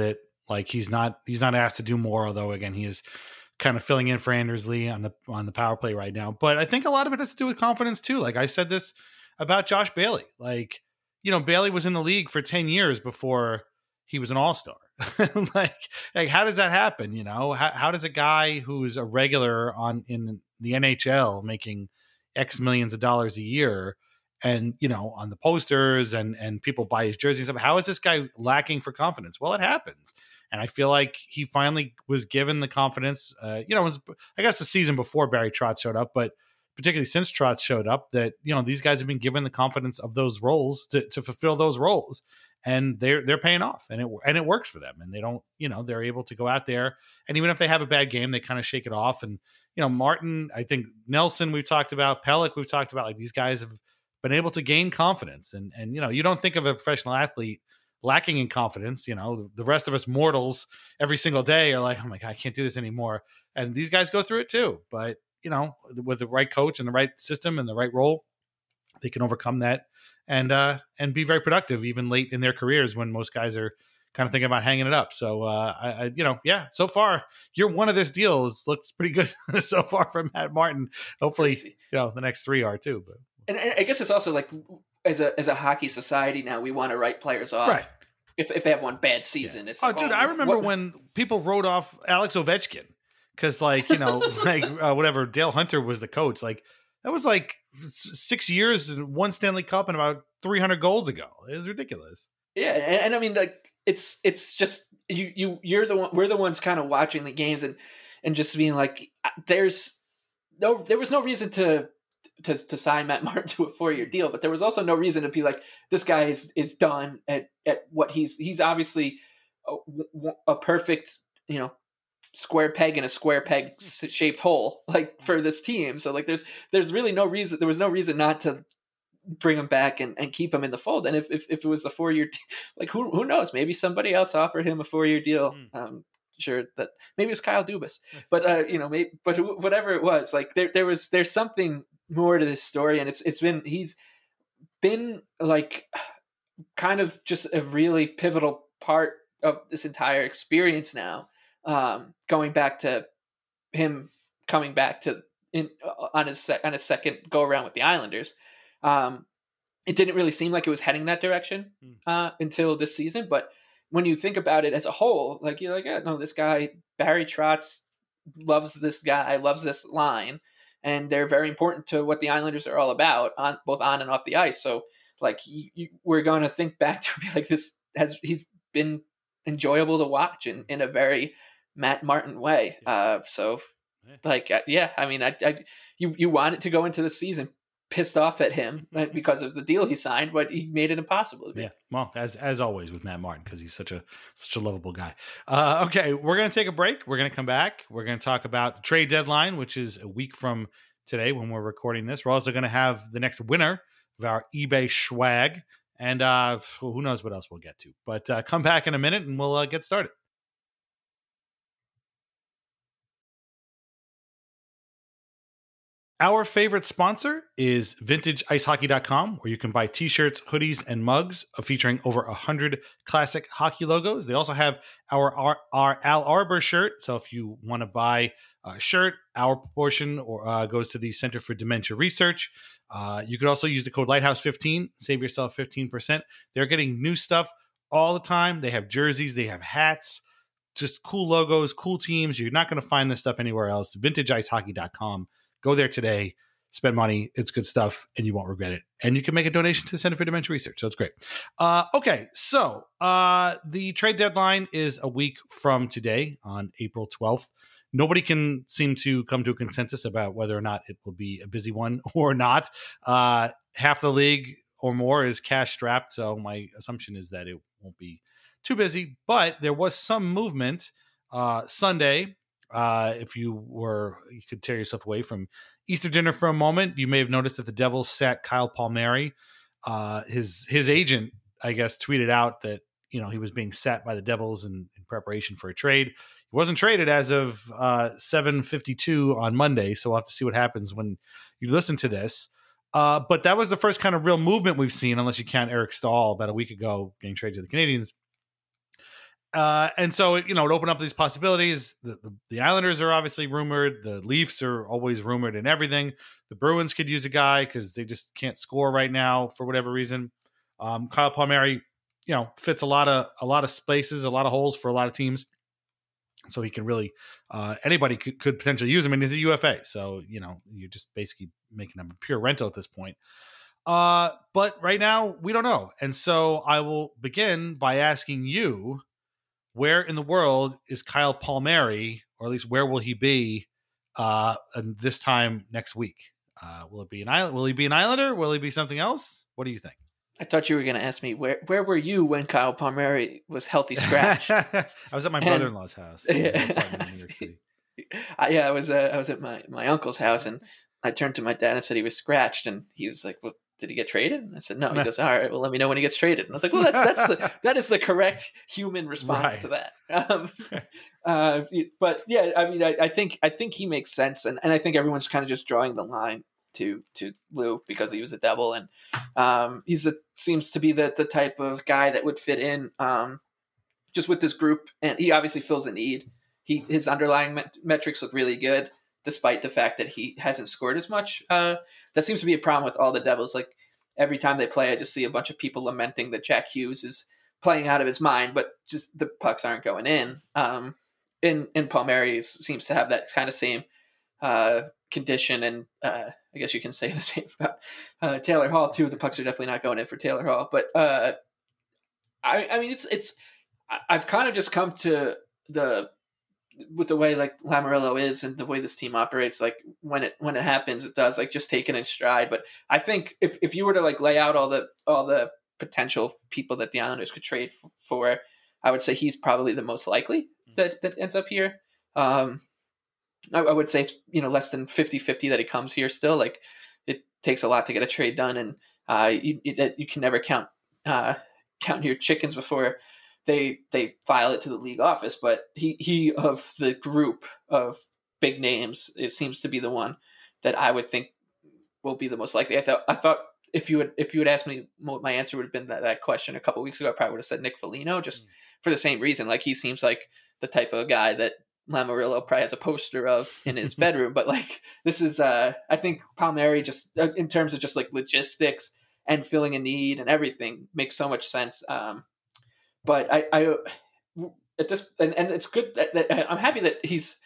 Like he's not he's not asked to do more, although again he is kind of filling in for Anders Lee on the on the power play right now. But I think a lot of it has to do with confidence too. Like I said this about Josh Bailey. Like, you know, Bailey was in the league for ten years before he was an all-star. like, like how does that happen? You know, how, how does a guy who's a regular on in the N H L making X millions of dollars a year and, you know, on the posters and, and people buy his jerseys, how is this guy lacking for confidence? Well, it happens. And I feel like he finally was given the confidence, uh, you know, it was, I guess the season before Barry Trotz showed up, but particularly since Trotz showed up, that, you know, these guys have been given the confidence of those roles to, to fulfill those roles. And they're, they're paying off and it, and it works for them. And they don't, you know, they're able to go out there. And even if they have a bad game, they kind of shake it off. And, you know, Martin, I think Nelson, we've talked about, Pelech, we've talked about, like these guys have been able to gain confidence. And, and, you know, you don't think of a professional athlete lacking in confidence. You know, the rest of us mortals every single day are like, oh my God, I can't do this anymore. And these guys go through it too. But, you know, with the right coach and the right system and the right role, they can overcome that and, uh, and be very productive even late in their careers when most guys are kind of thinking about hanging it up. So, uh, I, I, you know, yeah, so far year one of this deal is, looks pretty good so far from Matt Martin. Hopefully, you know, the next three are too, but. And I guess it's also like, as a, as a hockey society now, we want to write players off. Right. If, if they have one bad season, yeah. It's oh, like, dude, oh, I remember what? when people wrote off Alex Ovechkin because, like, you know, like uh, whatever, Dale Hunter was the coach. Like, that was like six years and one Stanley Cup and about three hundred goals ago. It was ridiculous. Yeah, and, and I mean, like, it's it's just you you you're the one. We're the ones kind of watching the games and and just being like, there's no, there was no reason to. To, to sign Matt Martin to a four-year deal, but there was also no reason to be like, this guy is is done at, at what he's he's obviously a, a perfect, you know, square peg in a square peg shaped hole, like for this team. So like there's there's really no reason there was no reason not to bring him back and, and keep him in the fold. And if if, if it was the four-year, like who who knows, maybe somebody else offered him a four-year deal. Mm. Um, sure that maybe it was Kyle Dubas, but uh, you know, maybe but whatever it was, like there there was there's something more to this story, and it's it's been he's been like kind of just a really pivotal part of this entire experience now, um, going back to him coming back to in on his on his second go around with the Islanders. Um, it didn't really seem like it was heading that direction uh, until this season, but when you think about it as a whole, like you're like, yeah, no, this guy Barry Trotz loves this guy, loves this line. And they're very important to what the Islanders are all about, on both on and off the ice. So, like, you, you, we're going to think back to be like this has he's been enjoyable to watch in, in a very Matt Martin way. Uh, so, like, uh, yeah, I mean, I, I you you wanted to go into the season pissed off at him because of the deal he signed, but he made it impossible to be. Yeah, well, as as always with Matt Martin, because he's such a such a lovable guy. Uh, okay, we're gonna take a break. We're gonna come back. We're gonna talk about the trade deadline, which is a week from today when we're recording this. We're also gonna have the next winner of our eBay swag, and uh, who knows what else we'll get to. But uh, come back in a minute, and we'll uh, get started. Our favorite sponsor is vintage ice hockey dot com, where you can buy t-shirts, hoodies, and mugs featuring over one hundred classic hockey logos. They also have our, our, our Al Arbor shirt. So if you want to buy a shirt, our portion or uh, goes to the Center for Dementia Research. Uh, you could also use the code Lighthouse fifteen, save yourself fifteen percent. They're getting new stuff all the time. They have jerseys, they have hats, just cool logos, cool teams. You're not going to find this stuff anywhere else. vintage ice hockey dot com. Go there today, spend money. It's good stuff, and you won't regret it. And you can make a donation to the Center for Dementia Research, so it's great. Uh, okay, so uh, the trade deadline is a week from today on April twelfth. Nobody can seem to come to a consensus about whether or not it will be a busy one or not. Uh, half the league or more is cash strapped, so my assumption is that it won't be too busy. But there was some movement uh, Sunday. Uh, if you were, you could tear yourself away from Easter dinner for a moment. You may have noticed that the Devils sat Kyle Palmieri. Uh, his his agent, I guess, tweeted out that you know he was being sat by the Devils in, in preparation for a trade. He wasn't traded as of uh, seven fifty-two on Monday, so we'll have to see what happens when you listen to this. Uh, but that was the first kind of real movement we've seen, unless you count Eric Stahl about a week ago getting traded to the Canadiens. Uh, and so, you know, it opened up these possibilities. The, the, the Islanders are obviously rumored. The Leafs are always rumored and everything. The Bruins could use a guy because they just can't score right now for whatever reason. Um, Kyle Palmieri, you know, fits a lot of a lot of spaces, a lot of holes for a lot of teams. So he can really, uh, anybody could, could potentially use him. And he's a U F A. So, you know, you're just basically making him a pure rental at this point. Uh, but right now, we don't know. And so I will begin by asking you, where in the world is Kyle Palmieri, or at least where will he be uh, this time next week? Uh, will it be an island? Will he be an Islander? Will he be something else? What do you think? I thought you were going to ask me where where were you when Kyle Palmieri was healthy scratch? I was at my brother-in-law's house. Yeah, in New York City. I, yeah, I was uh, I was at my, my uncle's house, and I turned to my dad and said he was scratched, and he was like, "Well, did he get traded?" And I said, "No." He goes, "All right, well, let me know when he gets traded." And I was like, "Well, that's that's the that is the correct human response Right. to that." Um, uh, but yeah, I mean, I, I think I think he makes sense, and, and I think everyone's kind of just drawing the line to to Lou because he was a Devil, and um, he's a, seems to be the the type of guy that would fit in um, just with this group, and he obviously fills a need. He his underlying met- metrics look really good, despite the fact that he hasn't scored as much. Uh, that seems to be a problem with all the Devils. Like every time they play, I just see a bunch of people lamenting that Jack Hughes is playing out of his mind, but just the pucks aren't going in. Um, and, and Palmieri seems to have that kind of same uh, condition, and uh, I guess you can say the same about uh, Taylor Hall too. The pucks are definitely not going in for Taylor Hall, but uh, I, I mean, it's it's. I've kind of just come to the with the way like Lamoriello is and the way this team operates. Like when it when it happens, it does like just take it in stride. But I think if if you were to like lay out all the all the potential people that the Islanders could trade for, I would say he's probably the most likely that that ends up here. Um, I, I would say it's, you know, less than fifty-fifty that he comes here still. Like it takes a lot to get a trade done, and uh, you you, you can never count uh, count your chickens before they they file it to the league office. But he he of the group of big names, it seems to be the one that I would think will be the most likely. I thought I thought if you would if you had asked me, my answer would have been that, that question a couple of weeks ago. I probably would have said Nick Foligno, just mm. for the same reason. Like he seems like the type of guy that Lamoriello probably has a poster of in his bedroom. But like this is, uh, I think Palmieri just uh, in terms of just like logistics and filling a need and everything makes so much sense. Um, but I, I at this and, and it's good that, that I'm happy that he's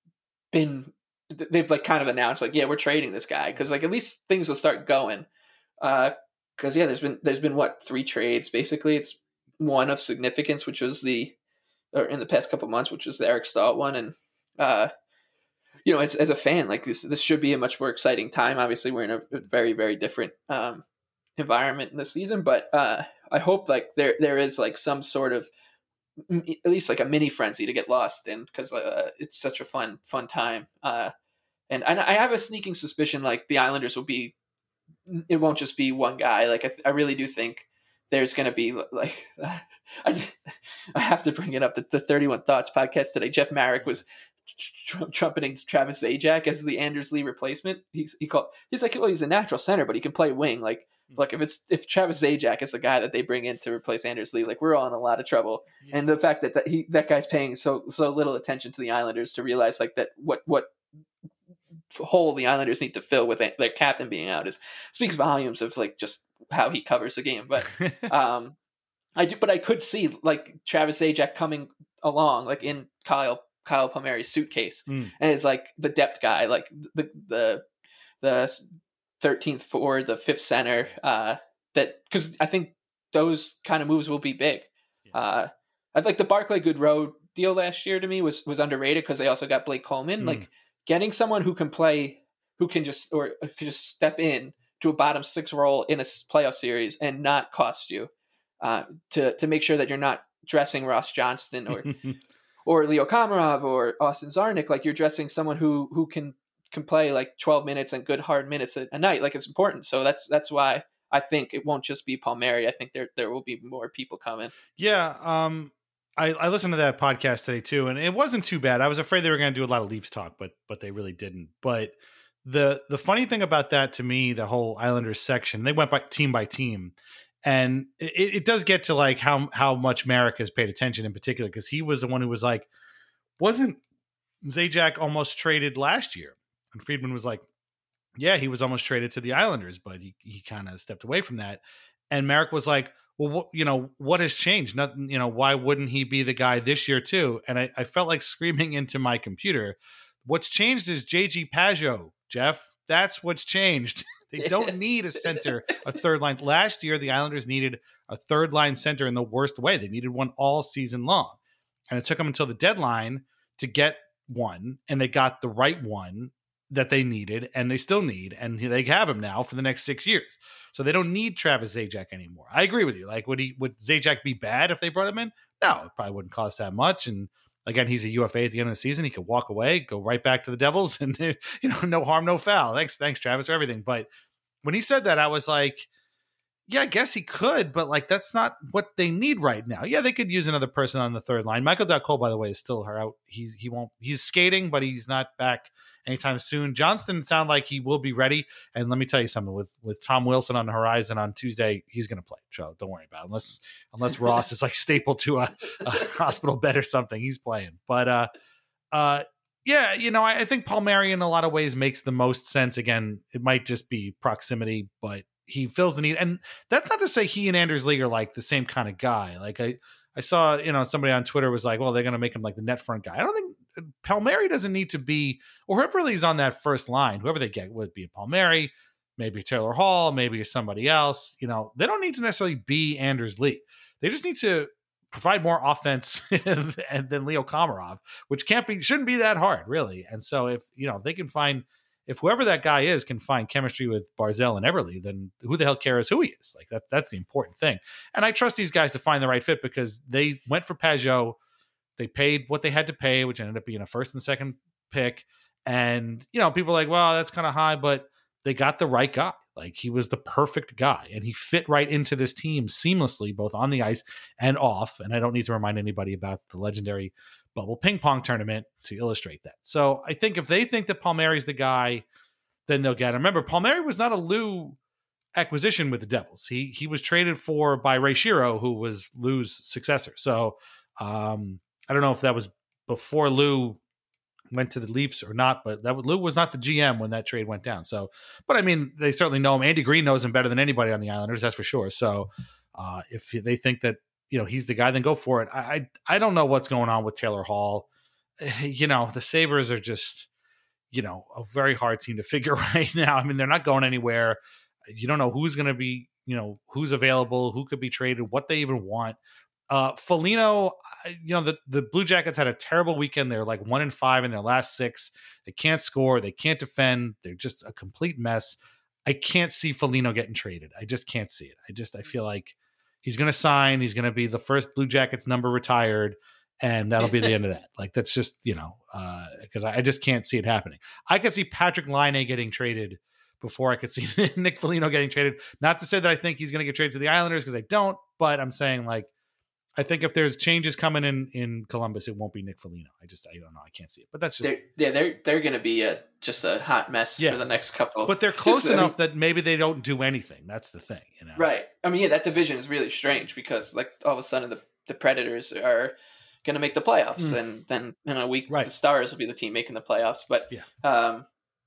been. They've like kind of announced like, yeah, we're trading this guy, because like at least things will start going. Uh, because yeah, there's been there's been what three trades basically. It's one of significance, which was the or in the past couple of months, which was the Eric Staal one, and uh, you know, as as a fan, like this this should be a much more exciting time. Obviously, we're in a very very different um environment in this season, but uh, I hope like there there is like some sort of at least like a mini frenzy to get lost in, because uh, it's such a fun fun time. Uh, and and I have a sneaking suspicion like the Islanders will be. It won't just be one guy. Like I, I really do think there's going to be like I, I have to bring it up that the thirty-one Thoughts podcast today, Jeff Marek was tr- trumpeting Travis Zajac as the Anders Lee replacement. He's he called he's like, well, he's a natural center, but he can play wing. Like like if it's if Travis Zajac is the guy that they bring in to replace Anders Lee, like we're all in a lot of trouble. Yeah. And the fact that, that he that guy's paying so so little attention to the Islanders to realize like that what what. hole the Islanders need to fill with their captain being out is speaks volumes of like just how he covers the game. But um, I do, but I could see like Travis Zajac coming along like in Kyle Kyle Palmieri's suitcase, mm. and it's like the depth guy, like the the the thirteenth forward, the fifth center. Uh, that because I think those kind of moves will be big. Yeah. Uh, I think the Barclay Goodrow deal last year to me was was underrated because they also got Blake Coleman. Mm. Like. Getting someone who can play, who can just or can just step in to a bottom six role in a playoff series and not cost you, uh, to to make sure that you're not dressing Ross Johnston or or Leo Komarov or Austin Czarnik, like you're dressing someone who who can can play like twelve minutes and good hard minutes a, a night. Like it's important. So that's that's why I think it won't just be Palmieri. I think there there will be more people coming. Yeah. Um. I, I listened to that podcast today too, and it wasn't too bad. I was afraid they were going to do a lot of Leafs talk, but but they really didn't. But the the funny thing about that to me, the whole Islanders section, they went by team by team, And it, it does get to like how how much Marek has paid attention in particular, because he was the one who was like, wasn't Zajac almost traded last year? And Friedman was like, yeah, he was almost traded to the Islanders, but he, he kind of stepped away from that. And Marek was like, well, what, you know, what has changed? Nothing, you know, why wouldn't he be the guy this year too? And I, I felt like screaming into my computer, what's changed is J G Pageau, Jeff. That's what's changed. They don't need a center, a third line. Last year, the Islanders needed a third line center in the worst way. They needed one all season long. And it took them until the deadline to get one, and they got the right one that they needed, and they still need, and they have him now for the next six years. So they don't need Travis Zajac anymore. I agree with you. Like, would he would Zajac be bad if they brought him in? No, it probably wouldn't cost that much. And again, he's a U F A at the end of the season. He could walk away, go right back to the Devils, and you know, no harm, no foul. Thanks, thanks, Travis, for everything. But when he said that, I was like, yeah, I guess he could, but like that's not what they need right now. Yeah, they could use another person on the third line. Michael Dacole, by the way, is still out. He's he won't he's skating, but he's not back anytime soon. Johnston sound like he will be ready. And let me tell you something, with with Tom Wilson on the horizon on Tuesday, he's gonna play. So don't worry about it. Unless unless Ross is like stapled to a, a hospital bed or something, he's playing. But uh uh yeah, you know, I, I think Palmieri in a lot of ways makes the most sense. Again, it might just be proximity, but he fills the need. And that's not to say he and Anders Lee are like the same kind of guy. Like I, I saw, you know, somebody on Twitter was like, well, they're going to make him like the net front guy. I don't think Palmieri doesn't need to be, or whoever he's on that first line, whoever they get, would be a Palmieri, maybe Taylor Hall, maybe somebody else. You know, they don't need to necessarily be Anders Lee. They just need to provide more offense than Leo Komarov, which can't be, shouldn't be that hard, really. And so if, you know, if they can find, if whoever that guy is can find chemistry with Barzal and Eberle, then who the hell cares who he is? Like that, that's the important thing. And I trust these guys to find the right fit, because they went for Pageau. They paid what they had to pay, which ended up being a first and second pick. And, you know, people are like, well, that's kind of high, but they got the right guy. Like he was the perfect guy, and he fit right into this team seamlessly, both on the ice and off. And I don't need to remind anybody about the legendary bubble ping pong tournament to illustrate that. So I think if they think that Palmieri's the guy, then they'll get him. Remember, Palmieri was not a Lou acquisition with the Devils. He he was traded for by Ray Shero, who was Lou's successor. So um, I don't know if that was before Lou went to the Leafs or not, but that Lou was not the G M when that trade went down. So, but I mean, they certainly know him. Andy Green knows him better than anybody on the Islanders, that's for sure. So uh, if they think that, you know, he's the guy, then go for it. I, I I don't know what's going on with Taylor Hall. You know, the Sabres are just, you know, a very hard team to figure right now. I mean, they're not going anywhere. You don't know who's going to be, you know, who's available, who could be traded, what they even want. Uh, Foligno, you know, the, the Blue Jackets had a terrible weekend. They're like one and five in their last six. They can't score. They can't defend. They're just a complete mess. I can't see Foligno getting traded. I just can't see it. I just, I feel like he's going to sign. He's going to be the first Blue Jackets number retired, and that'll be the end of that. Like, that's just, you know, because uh, I, I just can't see it happening. I could see Patrick Laine getting traded before I could see Nick Foligno getting traded. Not to say that I think he's going to get traded to the Islanders, because I don't, but I'm saying, like, I think if there's changes coming in in Columbus, it won't be Nick Foligno. I just, I don't know. I can't see it, but that's just, they're, yeah, they're, they're going to be a, just a hot mess yeah. for the next couple. But they're close just, enough I mean, that maybe they don't do anything. That's the thing, you know? Right. I mean, yeah, that division is really strange, because like all of a sudden the, the Predators are going to make the playoffs, mm. and then in a week right. the Stars will be the team making the playoffs. But yeah, um,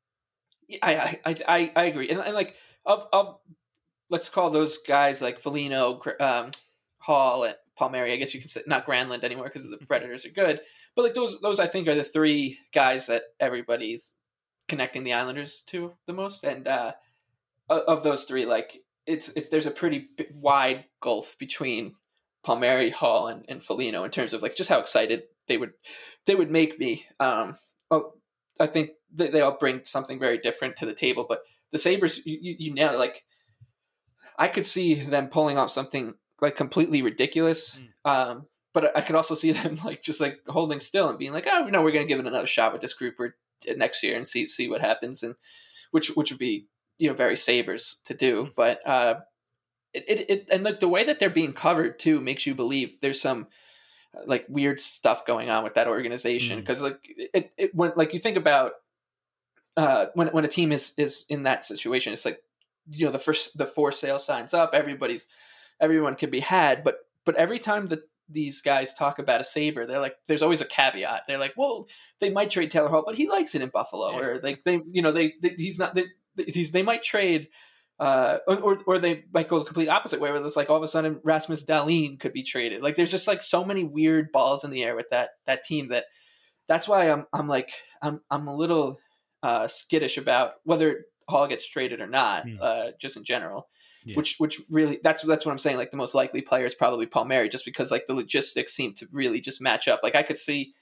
I, I, I, I agree. And, and like, of, of, let's call those guys like Foligno, um, Hall, and Palmieri, I guess you can say, not Granlund anymore because the Predators are good, but like those, those I think are the three guys that everybody's connecting the Islanders to the most. And uh, of those three, like it's it's there's a pretty wide gulf between Palmieri, Hall, and, and Foligno in terms of like just how excited they would they would make me. Um, oh, I think they, they all bring something very different to the table, but the Sabres, you, you, you nailed it. Like I could see them pulling off something like completely ridiculous. Mm. Um, but I could also see them like just like holding still and being like, oh, no, we're going to give it another shot with this group or next year and see see what happens, and which which would be, you know, very Sabres to do. But uh, it, it it and like the way that they're being covered too makes you believe there's some like weird stuff going on with that organization, because mm. like it, it when like you think about uh, when when a team is is in that situation, it's like, you know, the first the for sale signs up, everybody's everyone can be had, but but every time that these guys talk about a Saber, they're like, there's always a caveat. They're like, well, they might trade Taylor Hall, but he likes it in Buffalo, Yeah. or like they, you know, they, they he's not. They, he's they might trade. Uh, or or they might go the complete opposite way, where it's like all of a sudden Rasmus Dahlin could be traded. Like there's just like so many weird balls in the air with that that team that that's why I'm I'm like I'm I'm a little uh, skittish about whether Hall gets traded or not, mm. uh, just in general. Yeah. Which which really that's that's what I'm saying. Like the most likely player is probably Palmieri, just because like the logistics seem to really just match up. Like I could see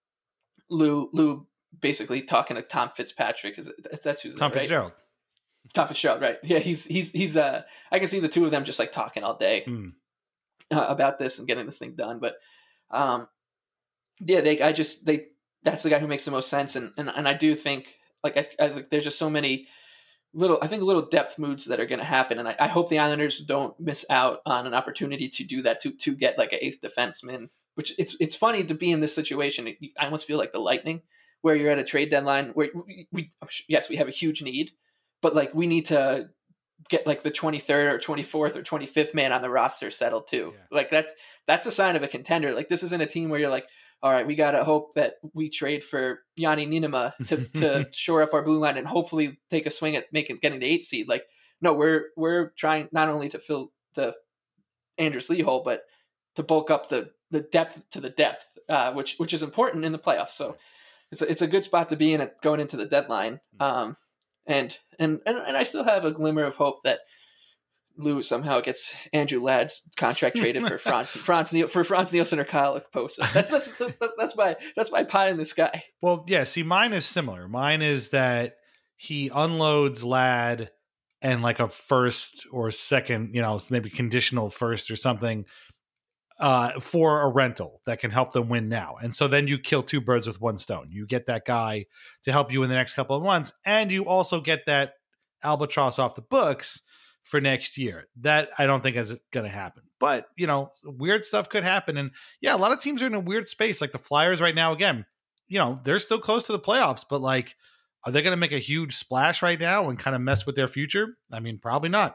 Lou Lou basically talking to Tom Fitzpatrick. Is it, that's who's Tom that, right? Fitzgerald. Tom Fitzgerald, right? Yeah, he's he's he's. Uh, I can see the two of them just like talking all day mm. uh, about this and getting this thing done. But um, yeah, they. I just they. That's the guy who makes the most sense, and and, and I do think like I, I there's just so many little. I think little depth moves that are going to happen, and I, I hope the Islanders don't miss out on an opportunity to do that to to get like an eighth defenseman. Which it's it's funny to be in this situation. I almost feel like the Lightning, where you're at a trade deadline where we, we yes we have a huge need. But like we need to get like the twenty-third or twenty-fourth or twenty-fifth man on the roster settled too. Yeah. Like that's that's a sign of a contender. Like this isn't a team where you're like, all right, we gotta hope that we trade for Yanni Niinema to to shore up our blue line and hopefully take a swing at making getting the eight seed. Like no, we're we're trying not only to fill the Anders Lee hole, but to bulk up the the depth to the depth, uh, which which is important in the playoffs. So it's a, it's a good spot to be in it going into the deadline. Um, And, and and and I still have a glimmer of hope that Lou somehow gets Andrew Ladd's contract traded for Franz Franz for Franz Nielsen or Kyle Okposo. That's that's that's my that's my pie in the sky. Well, yeah. See, mine is similar. Mine is that he unloads Ladd and like a first or second, you know, maybe conditional first or something. Uh, for a rental that can help them win now. And so then you kill two birds with one stone. You get that guy to help you in the next couple of months, and you also get that albatross off the books for next year. That I don't think is going to happen. But, you know, weird stuff could happen. And yeah, a lot of teams are in a weird space. Like the Flyers right now, again, you know, they're still close to the playoffs, but like, are they going to make a huge splash right now and kind of mess with their future? I mean, probably not.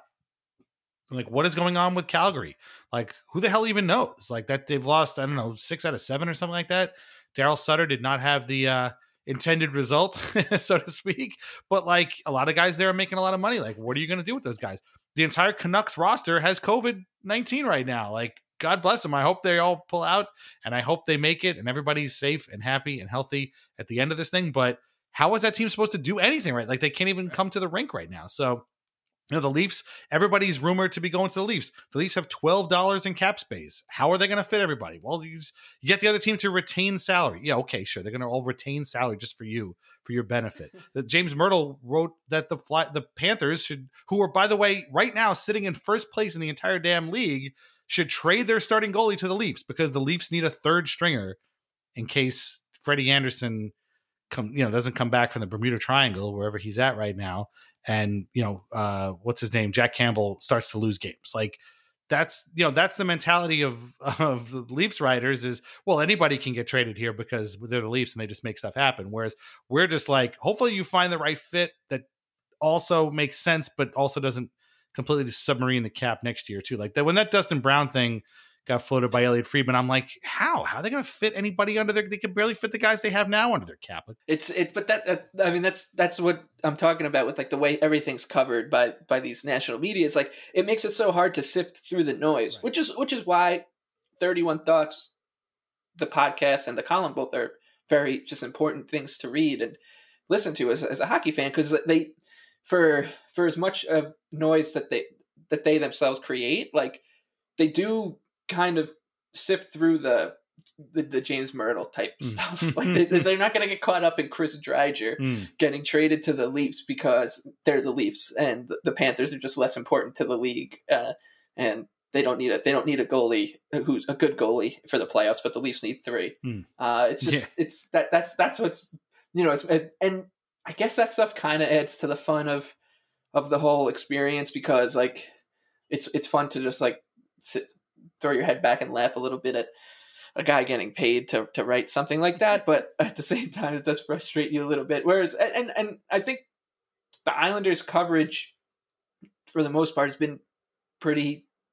Like, what is going on with Calgary? Like, who the hell even knows? Like that they've lost, I don't know, six out of seven or something like that. Daryl Sutter did not have the uh, intended result, so to speak. But like a lot of guys there are making a lot of money. Like, what are you going to do with those guys? The entire Canucks roster has COVID nineteen right now. Like, God bless them. I hope they all pull out and I hope they make it and everybody's safe and happy and healthy at the end of this thing. But how is that team supposed to do anything right? Like, they can't even come to the rink right now. So, you know, the Leafs, everybody's rumored to be going to the Leafs. The Leafs have twelve dollars in cap space. How are they going to fit everybody? Well, you, just, you get the other team to retain salary. Yeah, okay, sure. They're going to all retain salary just for you, for your benefit. The, James Myrtle wrote that the fly, the Panthers should, who are, by the way, right now sitting in first place in the entire damn league, should trade their starting goalie to the Leafs because the Leafs need a third stringer in case Freddie Anderson come, you know, doesn't come back from the Bermuda Triangle, wherever he's at right now. And, you know, uh, what's his name? Jack Campbell starts to lose games. Like that's, you know, that's the mentality of, of the Leafs writers is, well, anybody can get traded here because they're the Leafs and they just make stuff happen. Whereas we're just like, hopefully you find the right fit that also makes sense, but also doesn't completely submarine the cap next year too. Like that, when that Dustin Brown thing got floated by Elliot Friedman, I'm like, how? How are they going to fit anybody under their? They can barely fit the guys they have now under their cap. It's it, but that uh, I mean, that's that's what I'm talking about with like the way everything's covered by by these national media. It's like it makes it so hard to sift through the noise, right. which is which is why thirty-one Thoughts, the podcast and the column, both are very just important things to read and listen to as as a hockey fan, because they for for as much of noise that they that they themselves create, like they do kind of sift through the the, the James Myrtle type mm. stuff. Like they, they're not going to get caught up in Chris Dreiger mm. getting traded to the Leafs because they're the Leafs and the Panthers are just less important to the league, uh, and they don't need a they don't need a goalie who's a good goalie for the playoffs. But the Leafs need three. Mm. Uh, it's just yeah. it's that that's that's what's you know. It's and I guess that stuff kind of adds to the fun of of the whole experience, because like it's it's fun to just like sit. throw your head back and laugh a little bit at a guy getting paid to, to write something like that. But at the same time, it does frustrate you a little bit. Whereas, and, and I think the Islanders coverage for the most part has been pretty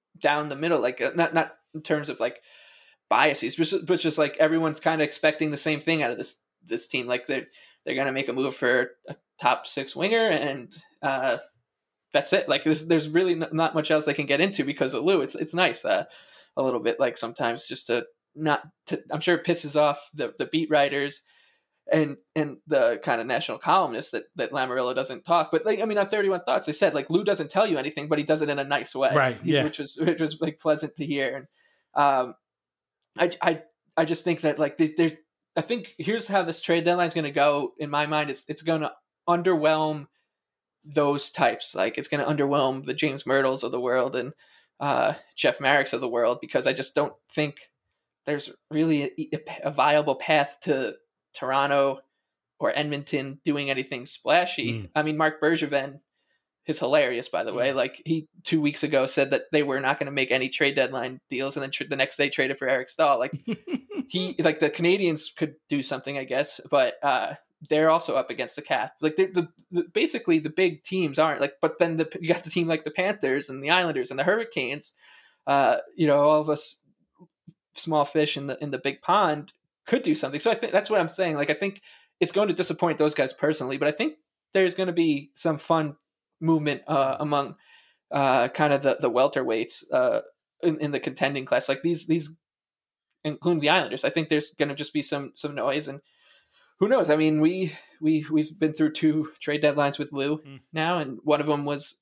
down the middle, like uh, not not in terms of like biases, but, but just like everyone's kind of expecting the same thing out of this this team. Like they're they're gonna make a move for a top six winger, and uh, that's it. Like there's there's really not much else they can get into because of Lou. It's it's nice uh, a little bit like sometimes just to not to. I'm sure it pisses off the the beat writers and and the kind of national columnists that that Lamoriello doesn't talk. But like I mean, on thirty-one Thoughts, I said like Lou doesn't tell you anything, but he does it in a nice way, right? Yeah, which was which was like pleasant to hear. And um, I I I just think that like there's I think here's how this trade deadline is going to go in my mind. It's it's going to underwhelm those types. Like it's going to underwhelm the James Myrtles of the world and uh, Jeff Mareks of the world, because I just don't think there's really a, a viable path to Toronto or Edmonton doing anything splashy. Mm. I mean, Marc Bergevin is hilarious, by the mm. way. Like he two weeks ago said that they were not going to make any trade deadline deals, and then tr- the next day traded for Eric Staal. Like he, like the Canadians could do something, I guess, but uh, they're also up against the cap. Like the, the basically the big teams aren't like, but then the, you got the team like the Panthers and the Islanders and the Hurricanes. Uh, you know, all of us small fish in the in the big pond could do something. So I think that's what I'm saying. Like I think it's going to disappoint those guys personally, but I think there's going to be some fun movement uh, among uh, kind of the the welterweights uh, in, in the contending class. Like these these, including the Islanders. I think there's going to just be some some noise, and who knows? I mean, we we we've been through two trade deadlines with Lou mm. now, and one of them was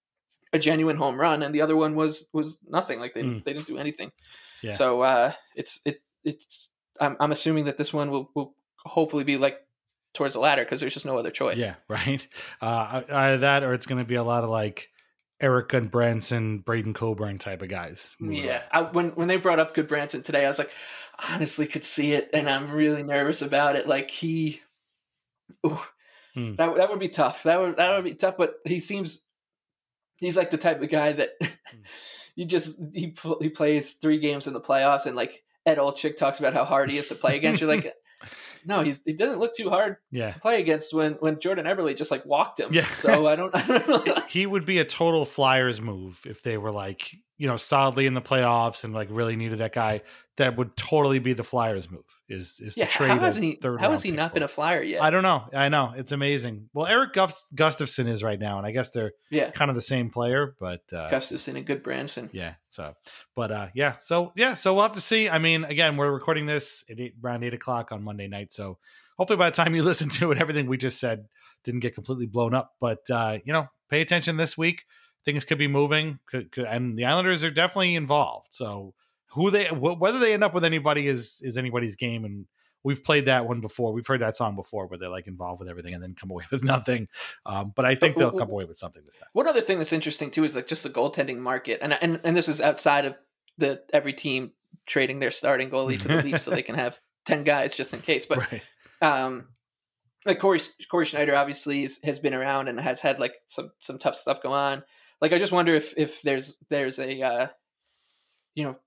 a genuine home run, and the other one was was nothing. Like they mm. they didn't do anything. Yeah. So uh, it's it it's. I'm, I'm assuming that this one will, will hopefully be like towards the latter, because there's just no other choice. Yeah, right. Uh, either that, or it's going to be a lot of like Eric Goodbranson, Braden Coburn type of guys. Yeah. I, when when they brought up Goodbranson today, I was like, honestly, could see it, and I'm really nervous about it. Like he, ooh, hmm. that that would be tough. That would that would be tough. But he seems he's like the type of guy that you just he he plays three games in the playoffs, and like Ed Olczyk talks about how hard he is to play against. You're like, no, he's he doesn't look too hard yeah. to play against when, when Jordan Eberle just like walked him. Yeah. So I don't, I don't know. He would be a total Flyers move if they were like, you know, solidly in the playoffs and like really needed that guy. That would totally be the Flyers move. Is is yeah, the trade? How hasn't he? How has he not been a Flyer yet? I don't know. I know it's amazing. Well, Eric Gust- Gustafsson is right now, and I guess they're yeah. kind of the same player, but uh, Gustafsson and Goodbranson. Yeah. So, but uh, yeah. So yeah. So we'll have to see. I mean, again, we're recording this at eight, around eight o'clock on Monday night. So hopefully, by the time you listen to it, everything we just said didn't get completely blown up. But uh, you know, pay attention this week. Things could be moving, could, could, and the Islanders are definitely involved. So who they, wh- whether they end up with anybody is is anybody's game. And we've played that one before. We've heard that song before, where they're like involved with everything and then come away with nothing. Um, but I think they'll come away with something this time. One other thing that's interesting too is like just the goaltending market, and and and this is outside of the every team trading their starting goalie to the Leafs so they can have ten guys just in case. But right. um, like Corey Corey Schneider obviously is, has been around and has had like some some tough stuff go on. Like, I just wonder if, if there's there's a, uh, you know,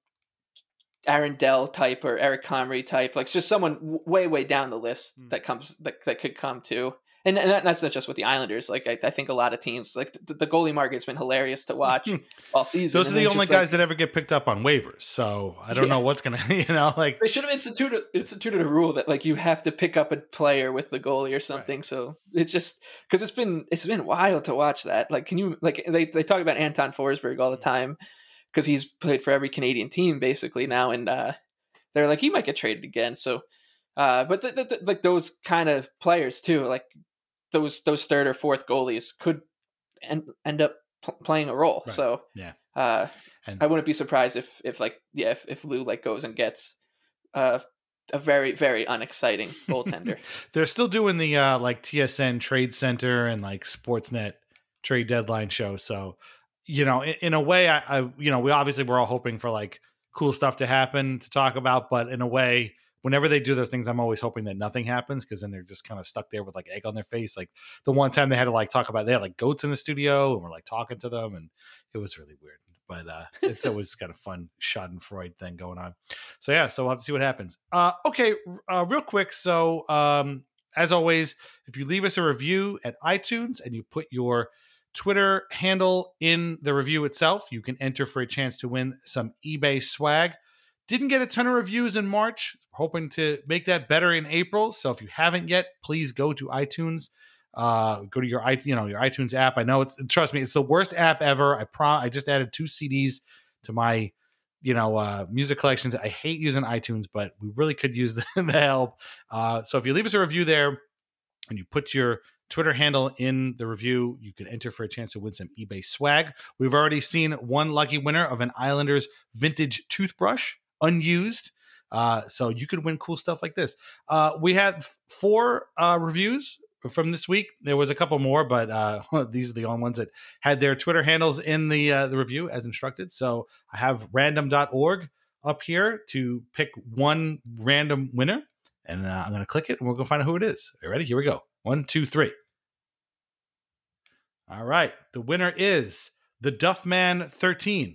Aaron Dell type or Eric Comrie type, like it's just someone w- way, way down the list mm. that comes that, that could come to. And, and that's not just with the Islanders. Like, I, I think a lot of teams, like the, the goalie market's been hilarious to watch all season. Those are the only guys like, that ever get picked up on waivers. So I don't yeah. know what's going to, you know, like. They should have instituted, instituted a rule that, like, you have to pick up a player with the goalie or something. Right. So it's just, because it's been, it's been wild to watch that. Like, can you, like, they, they talk about Anton Forsberg all the time because he's played for every Canadian team basically now. And uh, they're like, he might get traded again. So, uh, but the, the, the, like those kind of players too, like, those those third or fourth goalies could end, end up p- playing a role. Right. So yeah, uh, and I wouldn't be surprised if if like yeah if, if Lou like goes and gets uh, a very very unexciting goaltender. They're still doing the uh, like T S N Trade Center and like Sportsnet trade deadline show. So you know, in, in a way, I, I you know we obviously we're all hoping for like cool stuff to happen to talk about, but in a way, whenever they do those things, I'm always hoping that nothing happens, because then they're just kind of stuck there with like egg on their face. Like the one time they had to like talk about, they had like goats in the studio and we're like talking to them, and it was really weird. But uh, it's always kind of fun Schadenfreude thing going on. So yeah, so we'll have to see what happens. Uh, okay, uh, real quick. So um, as always, if you leave us a review at iTunes and you put your Twitter handle in the review itself. You can enter for a chance to win some eBay swag. Didn't get a ton of reviews in March. Hoping to make that better in April. So if you haven't yet, please go to iTunes. Uh, go to your you know your iTunes app. I know it's trust me, it's the worst app ever. I pro I just added two C Ds to my you know uh, music collections. I hate using iTunes, but we really could use the, the help. Uh, so if you leave us a review there and you put your Twitter handle in the review, you can enter for a chance to win some eBay swag. We've already seen one lucky winner of an Islanders vintage toothbrush, unused. Uh, so you could win cool stuff like this. Uh, we have four uh, reviews from this week. There was a couple more, but uh, these are the only ones that had their Twitter handles in the uh, the review as instructed. So I have random dot org up here to pick one random winner. And uh, I'm going to click it and we'll go find out who it is. Are you ready? Here we go. One, two, three. All right. The winner is the Duffman thirteen.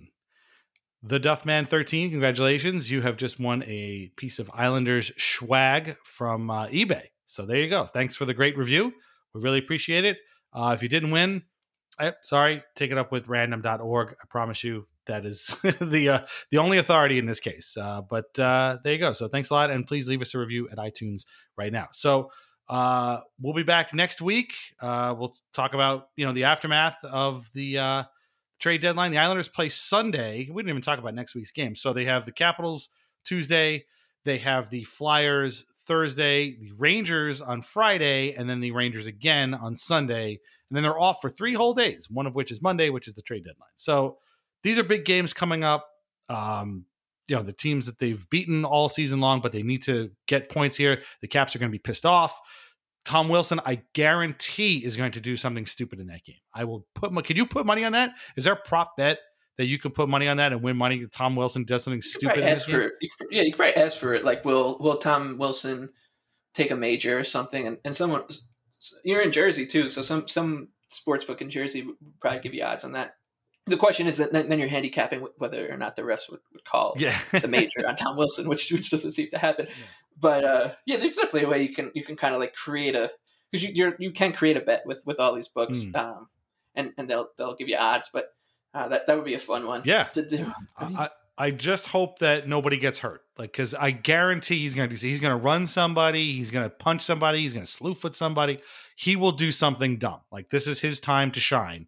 The Duffman thirteen, congratulations. You have just won a piece of Islanders swag from uh, eBay. So there you go. Thanks for the great review. We really appreciate it. Uh, if you didn't win, I, sorry, take it up with random dot org. I promise you that is the uh, the only authority in this case. Uh, but uh, there you go. So thanks a lot. And please leave us a review at iTunes right now. So uh, we'll be back next week. Uh, we'll talk about, you know, the aftermath of the uh, trade deadline. The Islanders play Sunday. We didn't even talk about next week's game. So they have the Capitals Tuesday. They have the Flyers Thursday, the Rangers on Friday, and then the Rangers again on Sunday. And then they're off for three whole days, one of which is Monday, which is the trade deadline. So these are big games coming up. Um, you know, the teams that they've beaten all season long, but they need to get points here. The Caps are going to be pissed off. Tom Wilson, I guarantee, is going to do something stupid in that game. I will put. Can you put money on that? Is there a prop bet that you can put money on that and win money? Tom Wilson does something stupid in this game? For, you could, yeah, you could probably ask for it. Like, will will Tom Wilson take a major or something? And, and someone, you're in Jersey too, so some some sportsbook in Jersey would probably give you odds on that. The question is that then you're handicapping whether or not the refs would, would call yeah. the major on Tom Wilson, which which doesn't seem to happen. Yeah. But uh, yeah, there's definitely a way you can you can kind of like create a because you you're, you can create a bet with, with all these books, mm. um, and and they'll they'll give you odds. But uh, that that would be a fun one. Yeah. To do. I, I, I just hope that nobody gets hurt, like because I guarantee he's going to do. He's going to run somebody. He's going to punch somebody. He's going to slew foot somebody. He will do something dumb. Like this is his time to shine,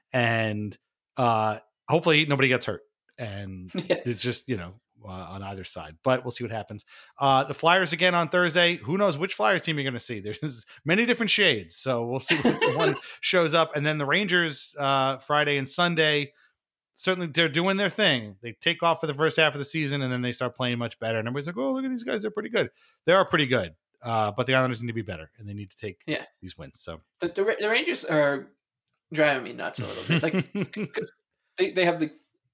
and uh, hopefully nobody gets hurt. And yeah. It's just you know. Uh, on either side, but we'll see what happens. Uh, the Flyers again on Thursday. Who knows which Flyers team you're going to see? There's many different shades, so we'll see which one shows up. And then the Rangers uh, Friday and Sunday. Certainly, they're doing their thing. They take off for the first half of the season, and then they start playing much better. And everybody's like, "Oh, look at these guys! They're pretty good. They are pretty good." Uh, but the Islanders need to be better, and they need to take yeah. these wins. So the, the the Rangers are driving me nuts a little bit, like because they they have the.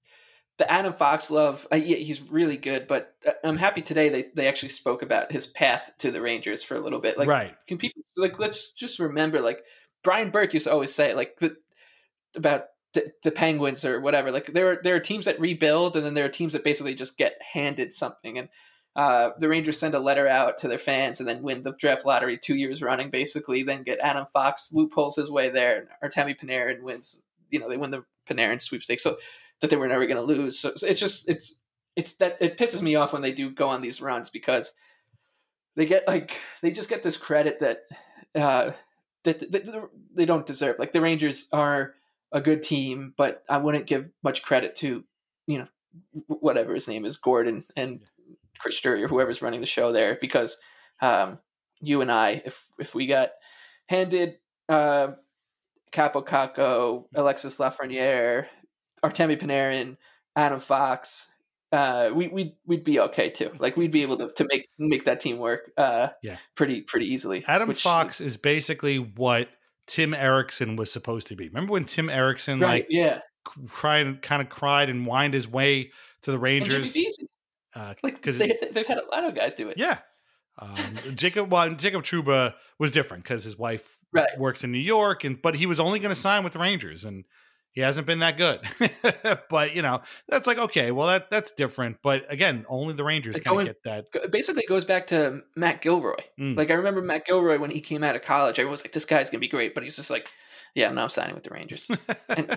The Adam Fox love, uh, yeah, he's really good, but I'm happy today they, they actually spoke about his path to the Rangers for a little bit. Like, right. Can people, like, let's just remember, like, Brian Burke used to always say, like, the, about the, the Penguins or whatever. Like, there are, there are teams that rebuild, and then there are teams that basically just get handed something. And uh, the Rangers send a letter out to their fans and then win the draft lottery two years running, basically, then get Adam Fox, loopholes his way there, and Artemi Panarin wins, you know, they win the Panarin sweepstakes. So, that they were never going to lose. So it's just, it's, it's that it pisses me off when they do go on these runs because they get like, they just get this credit that, uh, that, that they don't deserve. Like the Rangers are a good team, but I wouldn't give much credit to, you know, whatever his name is, Gordon and Chris Sturry or whoever's running the show there, because um, you and I, if, if we got handed uh, Capo Caco, Alexis Lafreniere, Artemi Panarin, Adam Fox, uh, we, we'd we'd be okay too. Like we'd be able to, to make make that team work. Uh, yeah, pretty pretty easily. Adam which, Fox is basically what Tim Erickson was supposed to be. Remember when Tim Erickson right, like yeah cried, kind of cried and whined his way to the Rangers? Uh, like they, they've had a lot of guys do it. Yeah, um, Jacob well, Jacob Trouba was different because his wife right. works in New York, and but he was only going to sign with the Rangers and. He hasn't been that good, but you know that's like okay, well that that's different. But again, only the Rangers like can get that. Basically, goes back to Matt Gilroy. Mm. Like I remember Matt Gilroy when he came out of college. Everyone was like, "This guy's gonna be great," but he's just like, Yeah, no, I'm signing with the Rangers. And,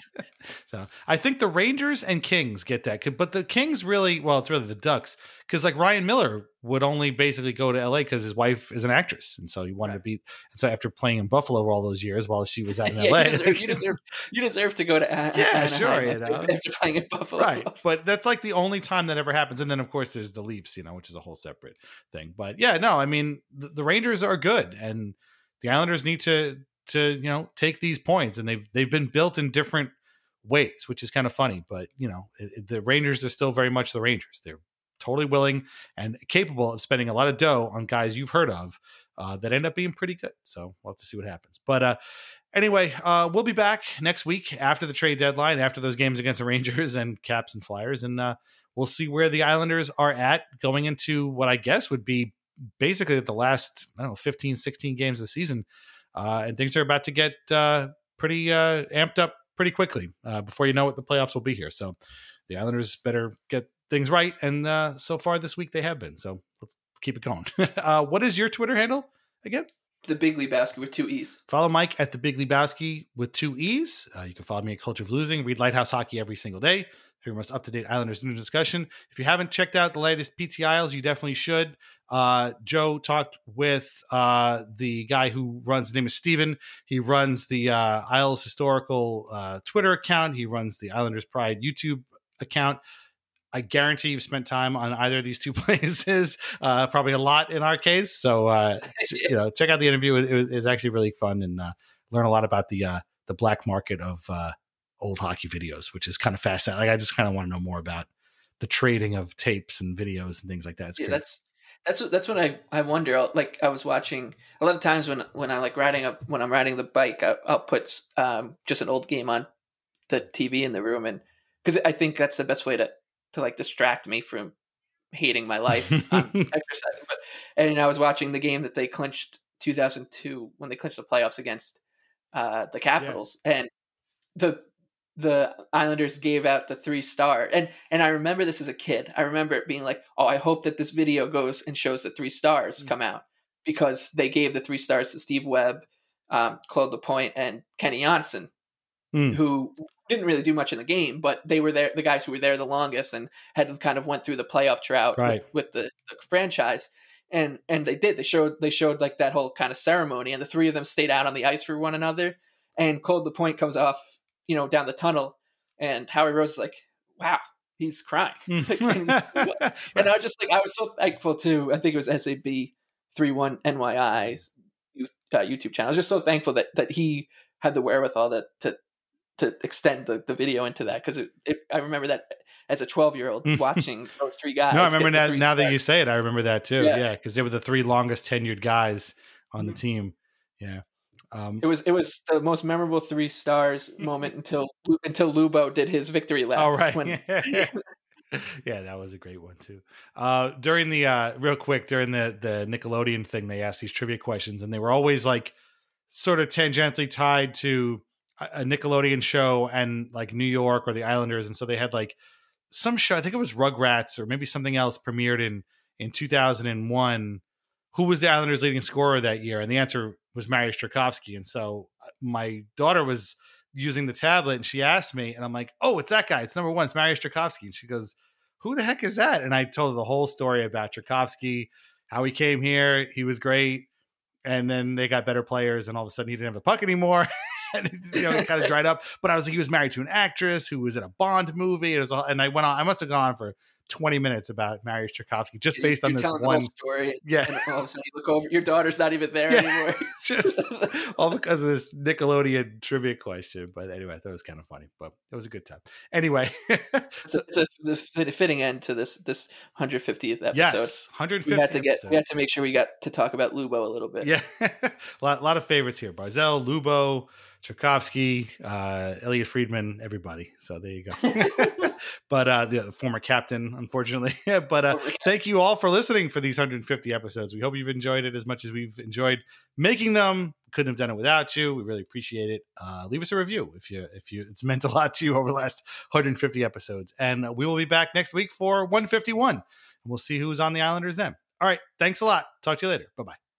So I think the Rangers and Kings get that, but the Kings really, well, it's really the Ducks, because like Ryan Miller would only basically go to L A because his wife is an actress, and so he wanted right. to be. And so after playing in Buffalo for all those years while she was out in yeah, L A, you deserve, you deserve, you deserve to go to Anaheim yeah, sure, you know, after playing in Buffalo, right? But that's like the only time that ever happens, and then of course there's the Leafs, you know, which is a whole separate thing. But yeah, no, I mean the, the Rangers are good, and the Islanders need to to you know take these points, and they've they've been built in different ways, which is kind of funny. But you know, it, the Rangers are still very much the Rangers. They're totally willing and capable of spending a lot of dough on guys you've heard of uh, that end up being pretty good. So we'll have to see what happens. But uh, anyway, uh, we'll be back next week after the trade deadline, after those games against the Rangers and Caps and Flyers, and uh, we'll see where the Islanders are at going into what I guess would be basically the last, I don't know, fifteen, sixteen games of the season. Uh, and things are about to get uh, pretty uh, amped up pretty quickly uh, before you know it, the playoffs will be here. So the Islanders better get things right. And uh, so far this week they have been. So let's keep it going. uh, what is your Twitter handle again? The Big Lebowski with two E's. Follow Mike at the Big Lebowski with two E's. Uh, you can follow me at Culture of Losing. Read Lighthouse Hockey every single day for your most up-to-date Islanders news discussion. If you haven't checked out the latest P T Is, you definitely should. Uh, Joe talked with uh, the guy who runs, his name is Steven. He runs the uh, Isles Historical uh, Twitter account. He runs the Islanders Pride YouTube account. I guarantee you've spent time on either of these two places, uh, probably a lot in our case. So, uh, you know, check out the interview. It was, it was actually really fun, and uh, learn a lot about the uh, the black market of uh, old hockey videos, which is kind of fascinating. Like, I just kind of want to know more about the trading of tapes and videos and things like that. It's yeah, great. that's that's what that's when I I wonder. Like, I was watching a lot of times when when I like riding up when I'm riding the bike, I, I'll put um, just an old game on the T V in the room, and because I think that's the best way to. to like distract me from hating my life on exercising. But, and I was watching the game that they clinched two thousand two when they clinched the playoffs against uh, the Capitals. Yeah. And the, the Islanders gave out the three star. And, and I remember this as a kid. I remember it being like, oh, I hope that this video goes and shows the three stars mm-hmm. come out, because they gave the three stars to Steve Webb, um, Claude Lapointe, and Kenny Janssen, mm. who didn't really do much in the game, but they were there, the guys who were there the longest and had kind of went through the playoff drought right. with, with the, the franchise. And, and they did, they showed, they showed like that whole kind of ceremony, and the three of them stayed out on the ice for one another. And Claude Lapointe comes off, you know, down the tunnel, and Howie Rose is like, wow, he's crying. and, and I was just like, I was so thankful to, I think it was S A B thirty-one N Y I's youth, uh, YouTube channel. I was just so thankful that, that he had the wherewithal that, to, to extend the, the video into that, because it, it, I remember that as a twelve year old watching those three guys. No, I remember that now that you say it. I remember that too. Yeah, because yeah, they were the three longest tenured guys on the team. Yeah, um, it was it was the most memorable three stars moment until until Lubo did his victory lap. Oh right, when, yeah, that was a great one too. Uh, during the uh, real quick during the the Nickelodeon thing, they asked these trivia questions, and they were always like sort of tangentially tied to a Nickelodeon show and like New York or the Islanders. And so they had like some show, I think it was Rugrats or maybe something else, premiered in, in two thousand one. Who was the Islanders leading scorer that year? And the answer was Mariusz Czerkawski. And so my daughter was using the tablet and she asked me, and I'm like, oh, it's that guy. It's number one. It's Mariusz Czerkawski. And she goes, who the heck is that? And I told her the whole story about Czerkawski, how he came here. He was great. And then they got better players, and all of a sudden he didn't have the puck anymore. And it, you know, it kind of dried up. But I was like, he was married to an actress who was in a Bond movie. It was all, and I went on. I must have gone on for twenty minutes about Mariusz Czerkawski just based You're on this one the whole story. Yeah. And all of a sudden you look over, your daughter's not even there yeah. anymore. Just all because of this Nickelodeon trivia question. But anyway, I thought it was kind of funny. But it was a good time. Anyway, it's, a, it's a fitting end to this this one hundred fiftieth episode. Yes, one hundred fiftieth. We had to get. Episode. We had to make sure we got to talk about Lubo a little bit. Yeah, a lot, lot of favorites here: Barzal, Lubo, Czerkawski, uh, Elliot Friedman, everybody. So there you go. But uh, the, the former captain, unfortunately. But uh, thank you all for listening for these one hundred fifty episodes. We hope you've enjoyed it as much as we've enjoyed making them. Couldn't have done it without you. We really appreciate it. Uh, leave us a review if you if you it's meant a lot to you over the last one hundred fifty episodes. And we will be back next week for one fifty-one. And we'll see who's on the Islanders then. All right. Thanks a lot. Talk to you later. Bye-bye.